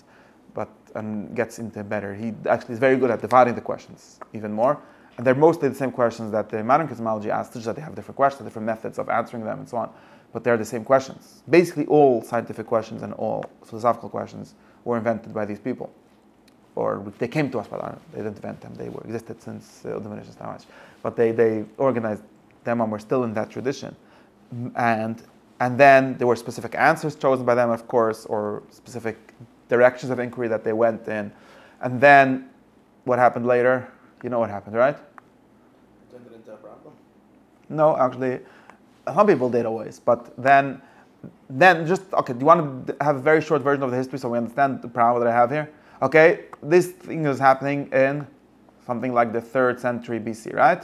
but and gets into better. He actually is very good at dividing the questions even more. And they're mostly the same questions that the modern cosmology asks, just that they have different questions, different methods of answering them, and so on. But they're the same questions. Basically, all scientific questions and all philosophical questions were invented by these people, or they came to us by them. They didn't invent them; they were existed since uh, the But they they organized them, and we're still in that tradition. And and then there were specific answers chosen by them, of course, or specific directions of inquiry that they went in. And then what happened later? You know what happened, right? Turned it into a problem. No, actually, some people did always. But then, then just, okay, do you want to have a very short version of the history so we understand the problem that I have here? Okay, this thing is happening in something like the third century B C, right?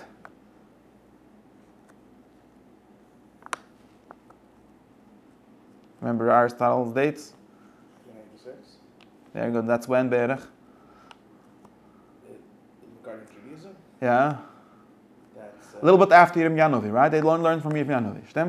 Remember Aristotle's dates? three ninety-six. There you go, that's when, Berech? Regarding Judaism, Yeah. that's uh, A little bit after Yirmiyahu Novi, right? They learned, learned from Yirmiyahu Novi, stimmt?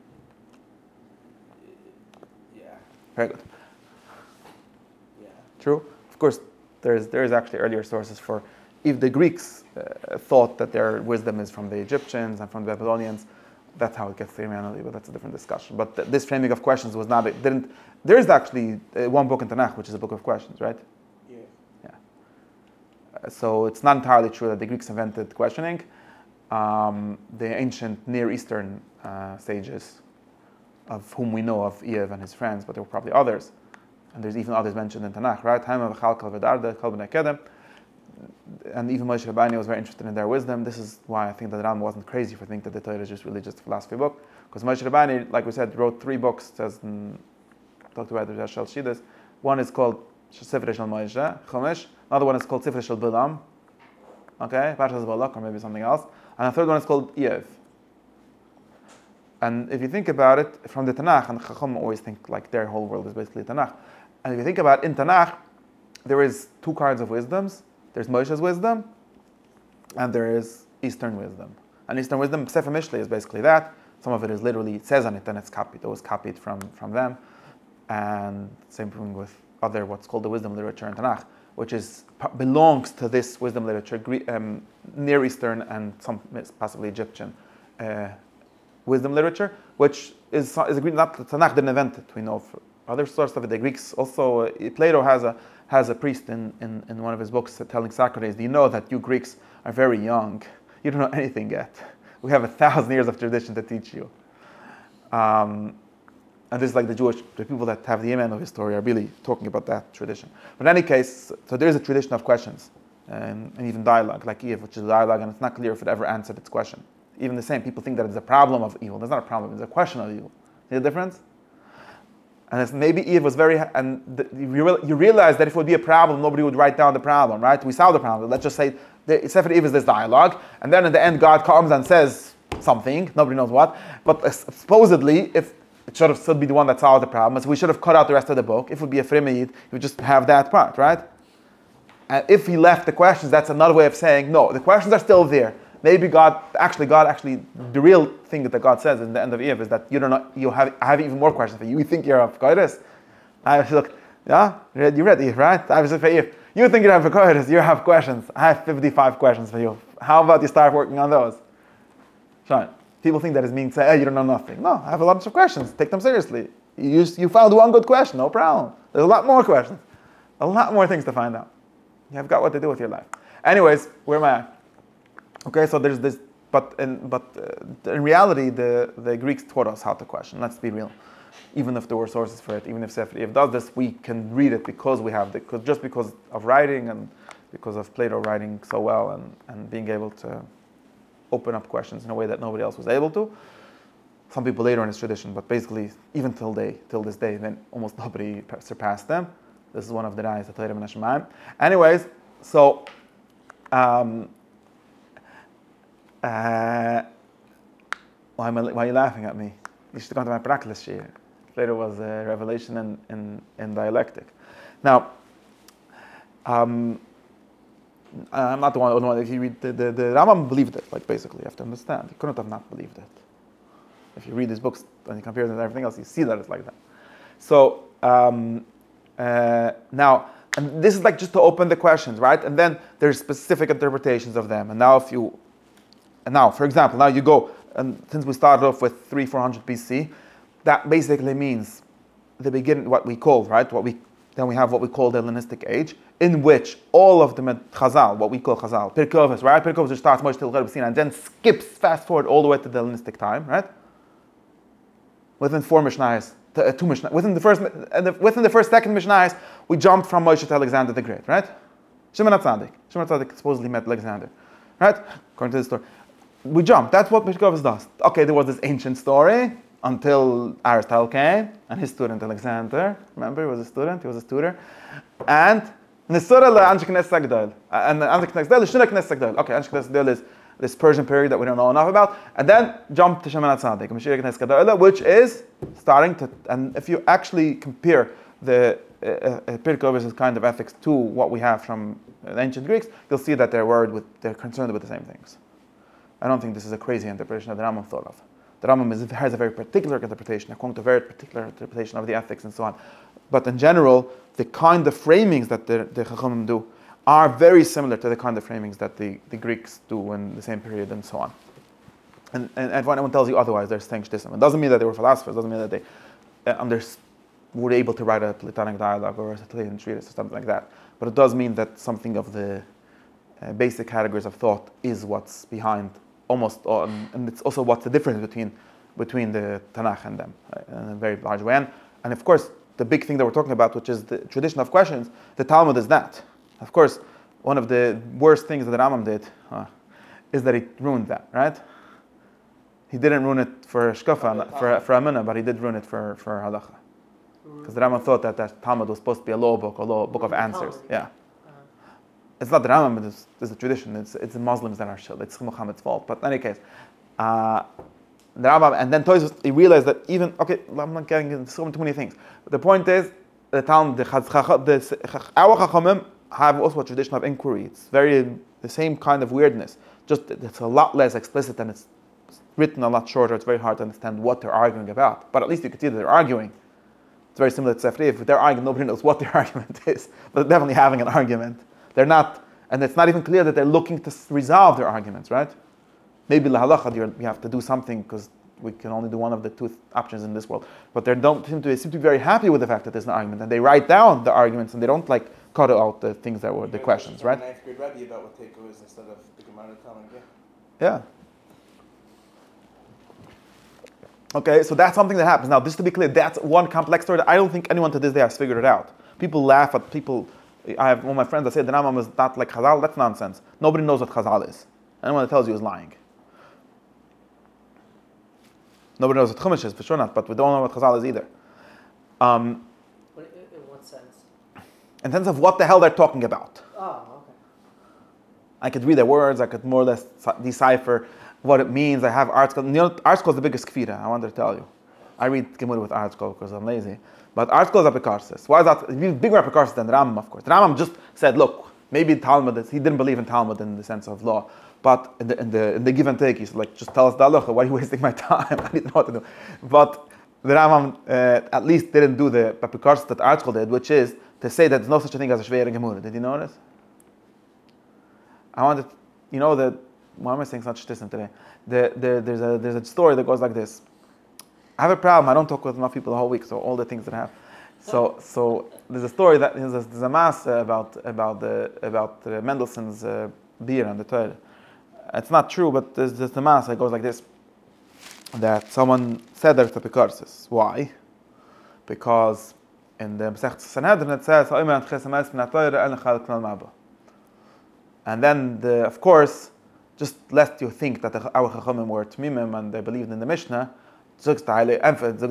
yeah, Very good. yeah. True. Of course, there's there is actually earlier sources for, if the Greeks uh, thought that their wisdom is from the Egyptians and from the Babylonians, that's how it gets to Yirmiyahu Novi, but that's a different discussion. But th- this framing of questions was not, it didn't, there is actually uh, one book in Tanakh, which is a book of questions, right? Yeah. Uh, so it's not entirely true that the Greeks invented questioning. Um, the ancient Near Eastern uh, sages, of whom we know of Iev and his friends, but there were probably others. And there's even others mentioned in Tanakh, right? Haima v'chalkal v'darda, kol b'nei kedem. And even Moshe Rabbeinu was very interested in their wisdom. This is why I think that Ram wasn't crazy for thinking that the Torah is just really just a philosophy book. Because Moshe Rabbeinu, like we said, wrote three books, as in, talked about the Shal Shidas. One is called Sefer Shal Moshe, Chumash. Another one is called Sefer Shal Bilam. Okay, Parshas Balak, or maybe something else. And the third one is called Iev. And if you think about it, from the Tanakh, and Chacham always think like their whole world is basically Tanakh. And if you think about it, in Tanakh, there is two kinds of wisdoms. There's Moshe's wisdom, and there is Eastern wisdom. And Eastern wisdom, Sefer Mishlei, is basically that. Some of it is literally, it says on it, and it's copied. It was copied from, from them. And same thing with other, what's called the wisdom literature in Tanakh, which is belongs to this wisdom literature, um, Near Eastern and some possibly Egyptian uh, wisdom literature, which is is agreed. Not the Tanakh didn't invent it. We know for other sources of it. The Greeks also. Uh, Plato has a has a priest in, in, in one of his books telling Socrates, "Do you know that you Greeks are very young? You don't know anything yet. We have a thousand years of tradition to teach you." Um, And this is like the Jewish, the people that have the amen of his story are really talking about that tradition. But in any case, so there is a tradition of questions and, and even dialogue, like Eve, which is a dialogue, and it's not clear if it ever answered its question. Even the same, people think that it's a problem of evil. There's not a problem, it's a question of evil. See the difference? And it's, maybe Eve was very, and the, you, real, you realize that if it would be a problem, nobody would write down the problem, right? We solve the problem. Let's just say, the Sefer Eve is this dialogue, and then in the end, God comes and says something, nobody knows what, but uh, supposedly, if it should have still be the one that solved the problem. So we should have cut out the rest of the book. If it would be a Frimeid, you would just have that part, right? And if he left the questions, that's another way of saying, no, the questions are still there. Maybe God, actually, God actually, the real thing that God says in the end of Eve is that you don't know, you have, I have even more questions for you. You think you're a Kodesh? I was like, yeah, you read Eve, right? I was like, Eve, you think you're a Kodesh, you have questions. I have fifty-five questions for you. How about you start working on those? Sean. People think that is mean to say, hey, you don't know nothing. No, I have a lot of questions. Take them seriously. You, just, you found one good question, no problem. There's a lot more questions. A lot more things to find out. You have got what to do with your life. Anyways, where am I at? Okay, so there's this, but in, but uh, in reality, the, the Greeks taught us how to question. Let's be real. Even if there were sources for it, even if Sefer Eve does this, we can read it because we have the, cause just because of writing and because of Plato writing so well and, and being able to open up questions in a way that nobody else was able to. Some people later in his tradition, but basically, even till day, till this day, then almost nobody surpassed them. This is one of the Rayas that Torah and Hashemayim. Anyways, so um, uh, why, am I, why are you laughing at me? You should come to my practice year. Later was a revelation in, in, in dialectic. Now, um, I'm not the one, the one if you read the, the, the Rambam believed it, like basically, you have to understand. He couldn't have not believed it. If you read his books and you compare them to everything else, you see that it's like that. So, um, uh, now, and this is like just to open the questions, right? And then there's specific interpretations of them. And now if you, and now, for example, now you go, and since we started off with three, four hundred B C, that basically means the beginning, what we call, right? What we then we have what we call the Hellenistic age, in which all of the Chazal, what we call Chazal, Pirkei Avos, right? Pirkei Avos starts Moshe Til Rebbe Sinai, and then skips fast forward all the way to the Hellenistic time, right? Within four Mishnayos, to, uh, two Mishnayos, within the first, uh, the, within the first second Mishnayos, we jumped from Moshe to Alexander the Great, right? Shimon HaTzadik, Shimon HaTzadik supposedly met Alexander, right? According to the story, we jumped. That's what Pirkei Avos does. Okay, there was this ancient story until Aristotle came and his student Alexander. Remember, he was a student, he was a tutor, and Nesura le'Anshe Knesset Agdol, and Anshe Knesset Agdol, Shina Knesset Agdol. Okay, Anshe Knesset Agdol is this Persian period that we don't know enough about, and then jump to Shimon HaTzadik, Mashiach Knesset Agdol, which is starting to. And if you actually compare the uh, uh, Pirkei Avos' kind of ethics to what we have from the ancient Greeks, you'll see that they're worried with, they're concerned with the same things. I don't think this is a crazy interpretation that the Rambam thought of. The Rambam is, has a very particular interpretation, according to a very particular interpretation of the ethics and so on. But in general, the kind of framings that the, the Chachamim do are very similar to the kind of framings that the, the Greeks do in the same period and so on. And, and, and if anyone tells you otherwise, they're saying shtissim. It doesn't mean that they were philosophers, it doesn't mean that they uh, under, were able to write a Platonic dialogue or a Aristotelian treatise or something like that. But it does mean that something of the uh, basic categories of thought is what's behind almost, all, and, and it's also what's the difference between between the Tanakh and them uh, in a very large way. And, and of course, the big thing that we're talking about, which is the tradition of questions, the Talmud is that. Of course, one of the worst things that the Rambam did uh, is that he ruined that, right? He didn't ruin it for Shkafa, for, for Amina, but he did ruin it for, for Halacha. Because the Rambam thought that that Talmud was supposed to be a law book, a law book of answers. Yeah. It's not the Rambam, it's, it's a tradition. It's, it's the Muslims that are shil. It's Muhammad's fault. But in any case, uh, the Rambam, and then Tosfos, he realized that even, okay, I'm not getting into so many things. But the point is, the Talmud, the, the our Chachamim have also a tradition of inquiry. It's very, the same kind of weirdness. Just, it's a lot less explicit and it's written a lot shorter. It's very hard to understand what they're arguing about. But at least you can see that they're arguing. It's very similar to Sefri. If they're arguing, nobody knows what their argument is. But they're definitely having an argument. They're not, and it's not even clear that they're looking to resolve their arguments, right? Maybe lahalacha, we have to do something because we can only do one of the two th- options in this world. But they don't seem to, they seem to be very happy with the fact that there's an argument, and they write down the arguments, and they don't like cut out the things that were the questions, right? Ninth grade Rebbe about what Teiko is instead of the Gemara telling you. Yeah. Okay, so that's something that happens. Now, just to be clear, that's one complex story that I don't think anyone to this day has figured it out. People laugh at people. I have one of my friends that say the Rambam is not like Chazal. That's nonsense. Nobody knows what Chazal is. Anyone that tells you is lying. Nobody knows what Chumash is, for sure not, but we don't know what Chazal is either. Um, What, in in what sense? in terms of what the hell they're talking about. Oh, okay. I could read their words, I could more or less decipher what it means. I have articles. You know, article is the biggest kfira, I wanted to tell you. I read Gemara with article because I'm lazy. But article is apikarsis. Why is that? He's bigger apikarsis than the Rambam, of course. The Rambam just said, look, maybe Talmud, is, he didn't believe in Talmud in the sense of law. But in the, in the, in the give and take, he's like, just tell us the halacha. Why are you wasting my time? I didn't know what to do. But the Rambam uh, at least didn't do the apikarsis that article did, which is to say that there's no such a thing as a shveir gemura. Did you notice? I wanted, you know, that, why am I saying such shtissim today? The, the, there's, a, there's a story that goes like this. I have a problem. I don't talk with enough people the whole week, so all the things that I have. So, so there's a story that there's a, there's a mass about about the about uh, Mendelssohn's uh, beer and the Torah. It's not true, but there's just a mass that goes like this: that someone said that it's apikarsis. Why? Because in the Masechet Sanhedrin it says, and then the, of course, just lest you think that the, our Chachamim were Tmimim and they believed in the Mishnah. What do you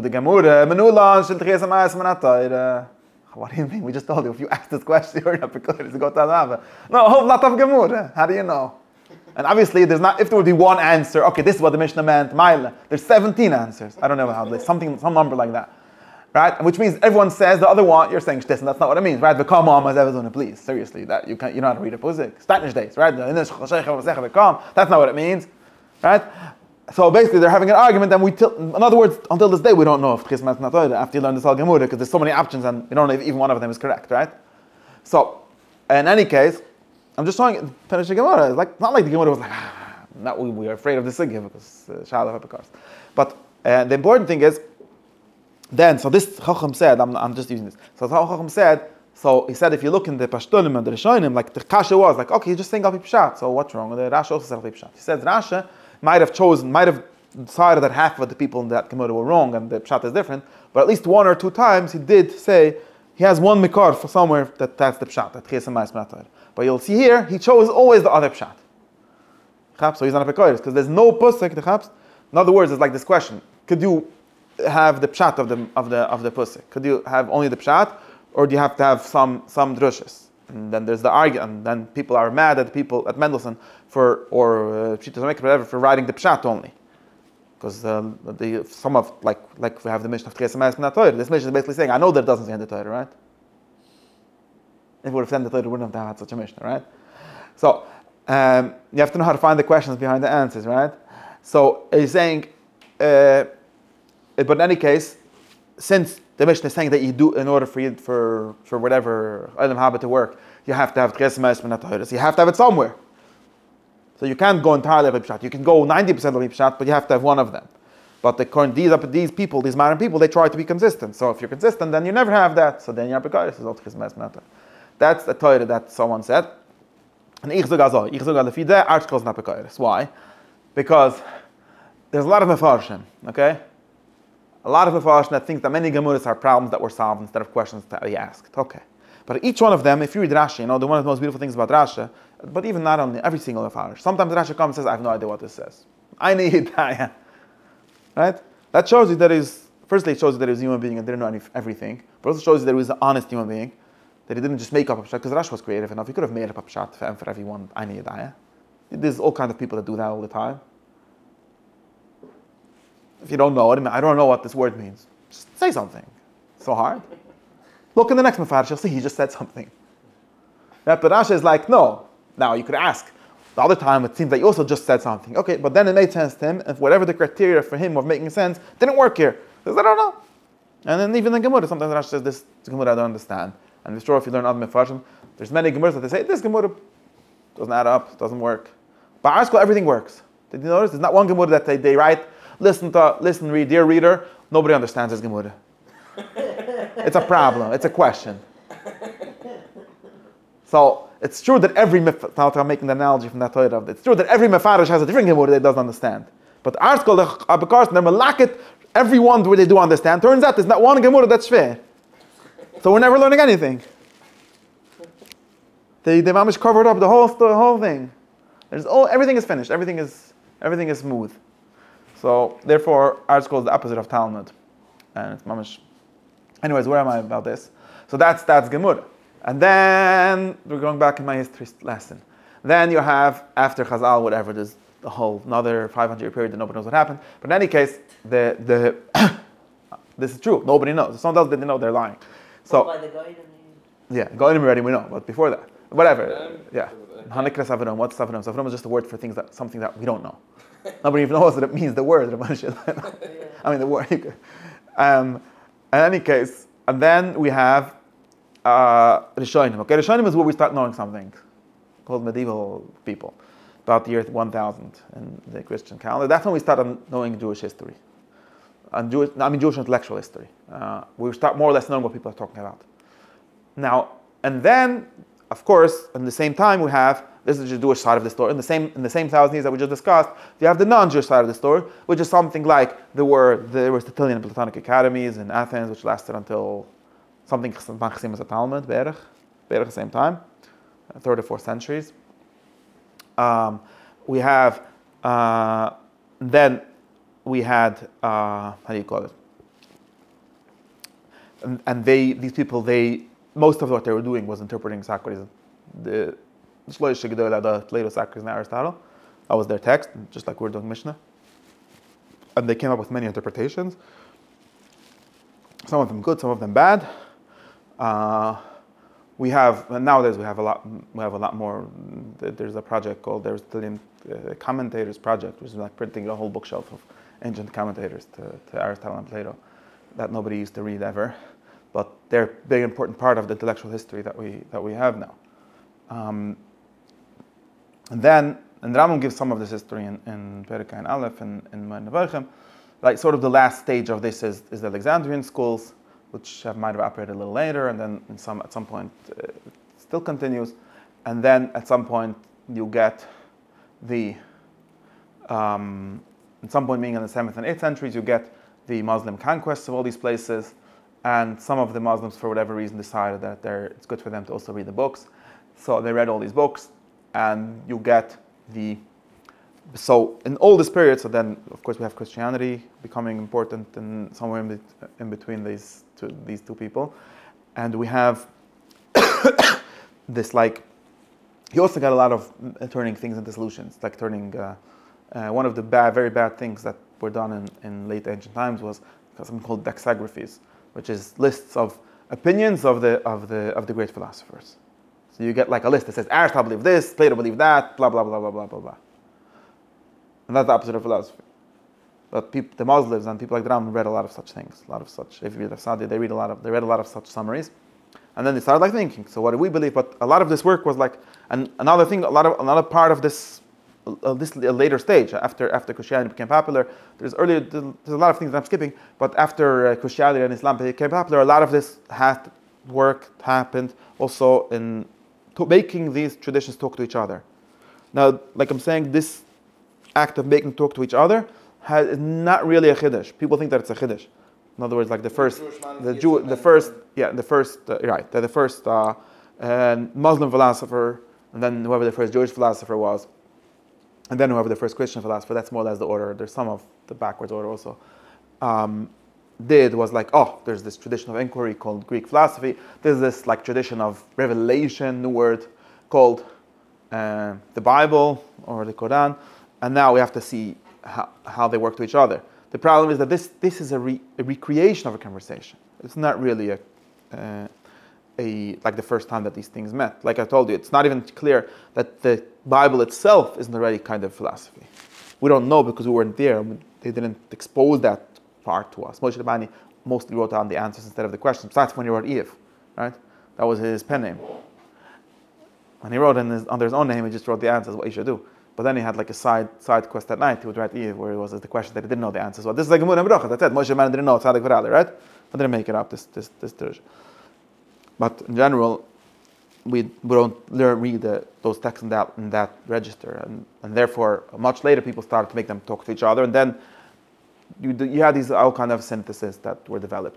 mean? We just told you if you ask this question, you're not because go to no, whole lot of Gemara. How do you know? And obviously, there's not. If there would be one answer, okay, this is what the Mishnah meant. Mile. There's seventeen answers. I don't know how. There's something, some number like that, right? Which means everyone says the other one. You're saying shtis, and that's not what it means, right? The come on, as please. Seriously, that you can't. You know how to read a puzik. Stanish days, right? That's not what it means, right? So basically, they're having an argument, and we, till, in other words, until this day, we don't know if Chismas Natoida after you learn this Al Gemura, because there's so many options, and we don't know if even one of them is correct, right? So, in any case, I'm just showing finish the Gemara. It's like not like the Gemara was like, ah, not we, we are afraid of the sugya because uh, Shalaf Epikars. But uh, the important thing is, then so this Chacham said, I'm, I'm just using this. So Chacham said, so he said if you look in the Pashtunim and the Rishonim, like the Kasha was like, okay, you're just saying Al Pi Pshat. So what's wrong? The Rasha also said Al Pi Pshat. He says Rasha might have chosen, might have decided that half of the people in that Gemara were wrong and the Pshat is different, but at least one or two times he did say he has one Mikar for somewhere that that's the Pshat, that Chesem Ma'is Minatayr. But you'll see here, he chose always the other Pshat. So he's not a Pekayris, because there's no Pusik, in other words, it's like this question, could you have the Pshat of the of the of the Pusik? Could you have only the Pshat, or do you have to have some some drushes? And then there's the argument, and then people are mad at people at Mendelssohn for, or Pshitas uh, whatever, for writing the Pshat only. Because um, the some of like like we have the Mishnah of Chesem Ma'is Minatayr. This Mishnah is basically saying, I know that it doesn't say in the Torah, right? If it would have said in the Torah, it wouldn't have had such a Mishnah, right? So um, you have to know how to find the questions behind the answers, right? So he's saying, uh, but in any case, since the Mishnah is saying that you do, in order for you for for whatever Olam Haba to work, you have to have Chesem Ma'is Minatayr. So you have to have it somewhere. So you can't go entirely of Pshat. You can go ninety percent of Pshat, but you have to have one of them. But the, these these people, these modern people, they try to be consistent. So if you're consistent, then you never have that. So then you're Pekayris. That's the Torah that someone said. And ich sage also, ich sage also, der Artikel is not Pekayris. Why? Because there's a lot of Mefarshim, okay? A lot of Mefarshim that think that many Gemuras are problems that were solved instead of questions that we asked. Okay. But each one of them, if you read Rashi, you know, the one of the most beautiful things about Rashi, but even not only every single Mefarish. Sometimes Rashi comes and says, I have no idea what this says. I need that. Right? That shows you that he's, firstly it shows you that he was a human being and didn't know any, everything, but also shows you that he was an honest human being, that he didn't just make up a pshat, because Rashi was creative enough. He could have made up a pshat for, for everyone, I need that. There's all kinds of people that do that all the time. If you don't know it, I don't know what this word means. Just say something. It's so hard. Look in the next Mefarish, you'll see he just said something. Yeah, but Rashi is like, no. Now you could ask. The other time it seems like you also just said something. Okay, but then it made sense to him, and whatever the criteria for him of making sense didn't work here. Because I don't know. And then even the Gemara, sometimes Rashi says, this Gemara I don't understand. And I'm sure if you learn other Mefarshim, there's many Gemaras that they say, this Gemara doesn't add up, doesn't work. But our school, everything works. Did you notice? There's not one Gemara that they, they write, listen to, listen, read, dear reader, nobody understands this Gemara. It's a problem, it's a question. So, it's true that every, now I'm making the analogy from that Torah, it's true that every Mefarish has a different Gemara that doesn't understand. But our school, the Abikars, and the Malakit, every one where they do understand, turns out there's not one Gemara that's fair. So we're never learning anything. They, the Mamish covered up the whole, the whole thing. There's all, everything is finished, everything is, everything is smooth. So, therefore, our school is the opposite of Talmud. And it's Mamish. Anyways, where am I about this? So that's, that's Gemara. And then, we're going back in my history lesson. Then you have, after Chazal, whatever, there's the whole, another five hundred year period that nobody knows what happened. But in any case, the, the this is true, nobody knows. If someone else didn't know, they're lying. So, by the Goyim, yeah, Goyim already we know, but before that, whatever, yeah. Hanikra Savarim, what's Savarim? Savarim is just a word for things that, something that we don't know. Nobody even knows that it means the word. I mean, the word. Um, in any case, and then we have uh, Rishonim. Okay, Rishonim is where we start knowing something called medieval people, about the year one thousand in the Christian calendar. That's when we start knowing Jewish history, and Jewish, I mean Jewish intellectual history. Uh, we start more or less knowing what people are talking about. Now, and then, of course, at the same time, we have, this is the Jewish side of the story. In the same in the same thousand years that we just discussed, you have the non-Jewish side of the story, which is something like there were the Aristotelian and Platonic academies in Athens, which lasted until something same as a Talmud, Berech, Berech at the same time, third or fourth centuries. Um, we have uh, then we had uh, how do you call it? And, and they these people they most of what they were doing was interpreting Socrates. The Shloishe Gedolah, the Plato, Socrates, and Aristotle. That was their text, just like we're doing Mishnah. And they came up with many interpretations. Some of them good, some of them bad. Uh, we have nowadays we have a lot. We have a lot more. There's a project called the Aristotelian uh, Commentators Project, which is like printing a whole bookshelf of ancient commentators to, to Aristotle and Plato that nobody used to read ever. but they're a big important part of the intellectual history that we that we have now. Um, and then, and the Rambam gives some of this history in, in Perek Ein Aleph and in Nevarchim. Like sort of the last stage of this is, is the Alexandrian schools, which have, might have operated a little later, and then in some at some point uh, it still continues, and then at some point you get the um, at some point being in the seventh and eighth centuries, you get the Muslim conquests of all these places, and some of the Muslims, for whatever reason, decided that they're, it's good for them to also read the books. So they read all these books, and you get the... So in all this period, so then, of course, we have Christianity becoming important and somewhere in, bet- in between these two, these two people. And we have this, like... He also got a lot of uh, turning things into solutions, like turning... Uh, uh, one of the bad, very bad things that were done in, in late ancient times was something called dexagraphies, which is lists of opinions of the of the of the great philosophers. So you get like a list that says Aristotle believed this, Plato believed that, blah blah blah blah blah blah blah. And that's the opposite of philosophy. But people, the Muslims and people like the Rambam read a lot of such things, a lot of such. If you read Saudi, they read a lot of they read a lot of such summaries, and then they started like thinking. So what do we believe? But a lot of this work was like, and another thing, a lot of another part of this. Uh, this a later stage after after Christianity became popular. There's earlier there's a lot of things that I'm skipping, but after uh, Christianity and Islam became popular, a lot of this had work happened also in to making these traditions talk to each other. Now, like I'm saying, this act of making talk to each other has, is not really a chiddush. People think that it's a chiddush. In other words, like the first, the Jew, the first, yeah, the first, uh, right, the, the first uh, uh, Muslim philosopher, and then whoever the first Jewish philosopher was. And then whoever the first Christian philosopher, that's more or less the order. There's some of the backwards order also. Um, did was like, oh, there's this tradition of inquiry called Greek philosophy. There's this like tradition of revelation, new word, called uh, the Bible or the Quran. And now we have to see how, how they work to each other. The problem is that this this is a, re, a recreation of a conversation. It's not really a, uh, a like the first time that these things met. Like I told you, it's not even clear that the Bible itself isn't already kind of philosophy. We don't know because we weren't there. They didn't expose that part to us. Moshe Rabbani mostly wrote down the answers instead of the questions. That's when he wrote Eve, right? That was his pen name. When he wrote in his, under his own name, he just wrote the answers, what he should do. But then he had like a side side quest at night. He would write Eve, where it was the question that he didn't know the answers. Well, this is like a Gemara Bracha. That's it. Moshe Rabbani didn't know Tzadik V'Rali, right? I didn't make it up. This this this Dirush. But in general, we, we don't learn, read the, those texts in that in that register, and, and therefore much later people started to make them talk to each other, and then you you had these all kind of syntheses that were developed,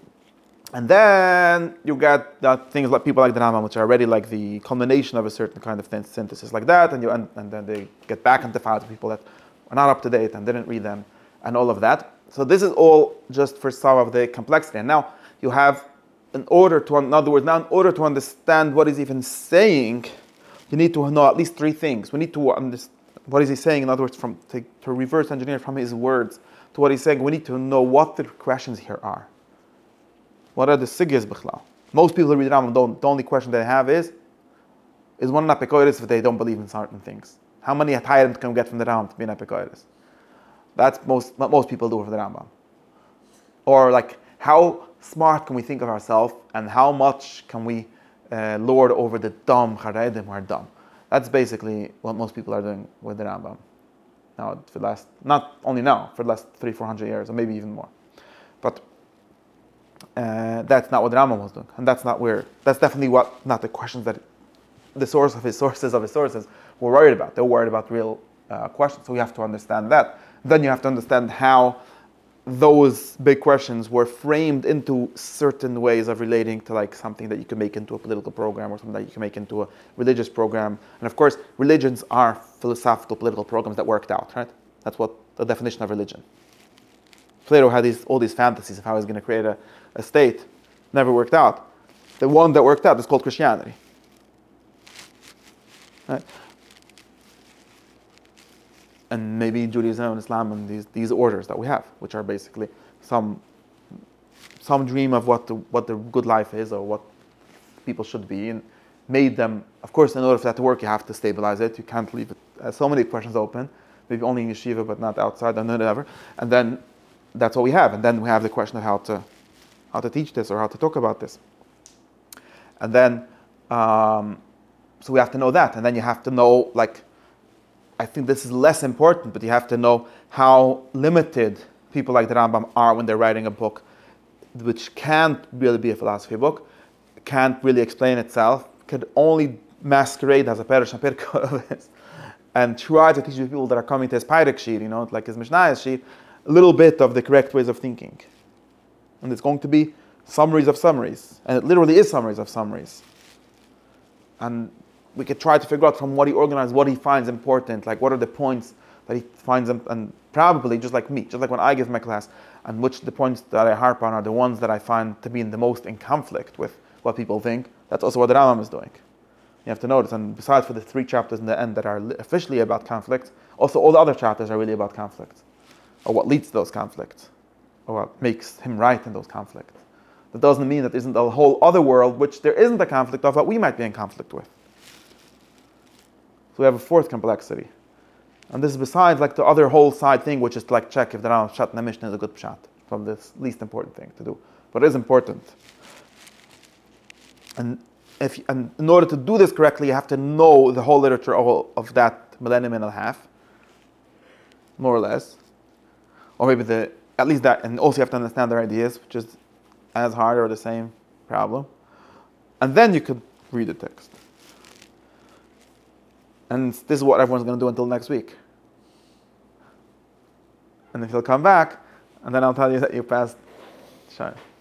and then you got that things like people like the Rambam, which are already like the culmination of a certain kind of synthesis like that, and you and, and then they get back into files with people that are not up to date and didn't read them, and all of that. So this is all just for some of the complexity, and now you have. In order to, in other words, now in order to understand what he's even saying, you need to know at least three things. We need to understand what is he saying. In other words, from to, to reverse engineer from his words to what he's saying, we need to know what the questions here are. What are the sigyas b'chlal? Most people who read Rambam, don't, the only question they have is, is one an apikoides if they don't believe in certain things? How many atayim can we get from the Rambam to be an apikoides? That's most what most people do for the Rambam. Or like, how smart can we think of ourselves, and how much can we uh, lord over the dumb charedim who are dumb? That's basically what most people are doing with the Rambam. Now, for the last, not only now, for the last three, four hundred years, or maybe even more. But uh, that's not what the Rambam was doing, and that's not where. That's definitely what not the questions that the source of his sources of his sources were worried about. They were worried about real uh, questions. So we have to understand that. Then you have to understand how those big questions were framed into certain ways of relating to like something that you can make into a political program or something that you can make into a religious program. And of course, religions are philosophical political programs that worked out, right? That's what the definition of religion. Plato had these all these fantasies of how he's going to create a, a state. Never worked out. The one that worked out is called Christianity. Right? And maybe Judaism and Islam and these, these orders that we have, which are basically some some dream of what the what the good life is or what people should be, and made them. Of course, in order for that to work, you have to stabilize it. You can't leave it uh, so many questions open. Maybe only in yeshiva, but not outside, and whatever. And then that's what we have. And then we have the question of how to how to teach this or how to talk about this. And then, um, so we have to know that. And then you have to know, like, I think this is less important, but you have to know how limited people like the Rambam are when they're writing a book which can't really be a philosophy book, can't really explain itself, could only masquerade as a Perush and Pirkei, and try to teach the people that are coming to his Pyrek sheet, you know, like his Mishnah sheet, a little bit of the correct ways of thinking. And it's going to be summaries of summaries. And it literally is summaries of summaries. And we could try to figure out from what he organized, what he finds important, like what are the points that he finds, them, and probably just like me, just like when I give my class, and which the points that I harp on are the ones that I find to be in the most in conflict with what people think. That's also what the Rambam is doing. You have to notice, and besides for the three chapters in the end that are officially about conflict, also all the other chapters are really about conflict, or what leads to those conflicts, or what makes him right in those conflicts. That doesn't mean that there isn't a whole other world which there isn't a conflict of, that we might be in conflict with. So we have a fourth complexity. And this is besides like the other whole side thing, which is to like check if the Rambam Pshat in the Mishnah is a good Pshat, from this least important thing to do. But it is important. And if and in order to do this correctly, you have to know the whole literature of, of that millennium and a half, more or less. Or maybe the at least that, and also you have to understand their ideas, which is as hard or the same problem. And then you could read the text. And this is what everyone's going to do until next week. And if you'll come back, and then I'll tell you that you passed Shine.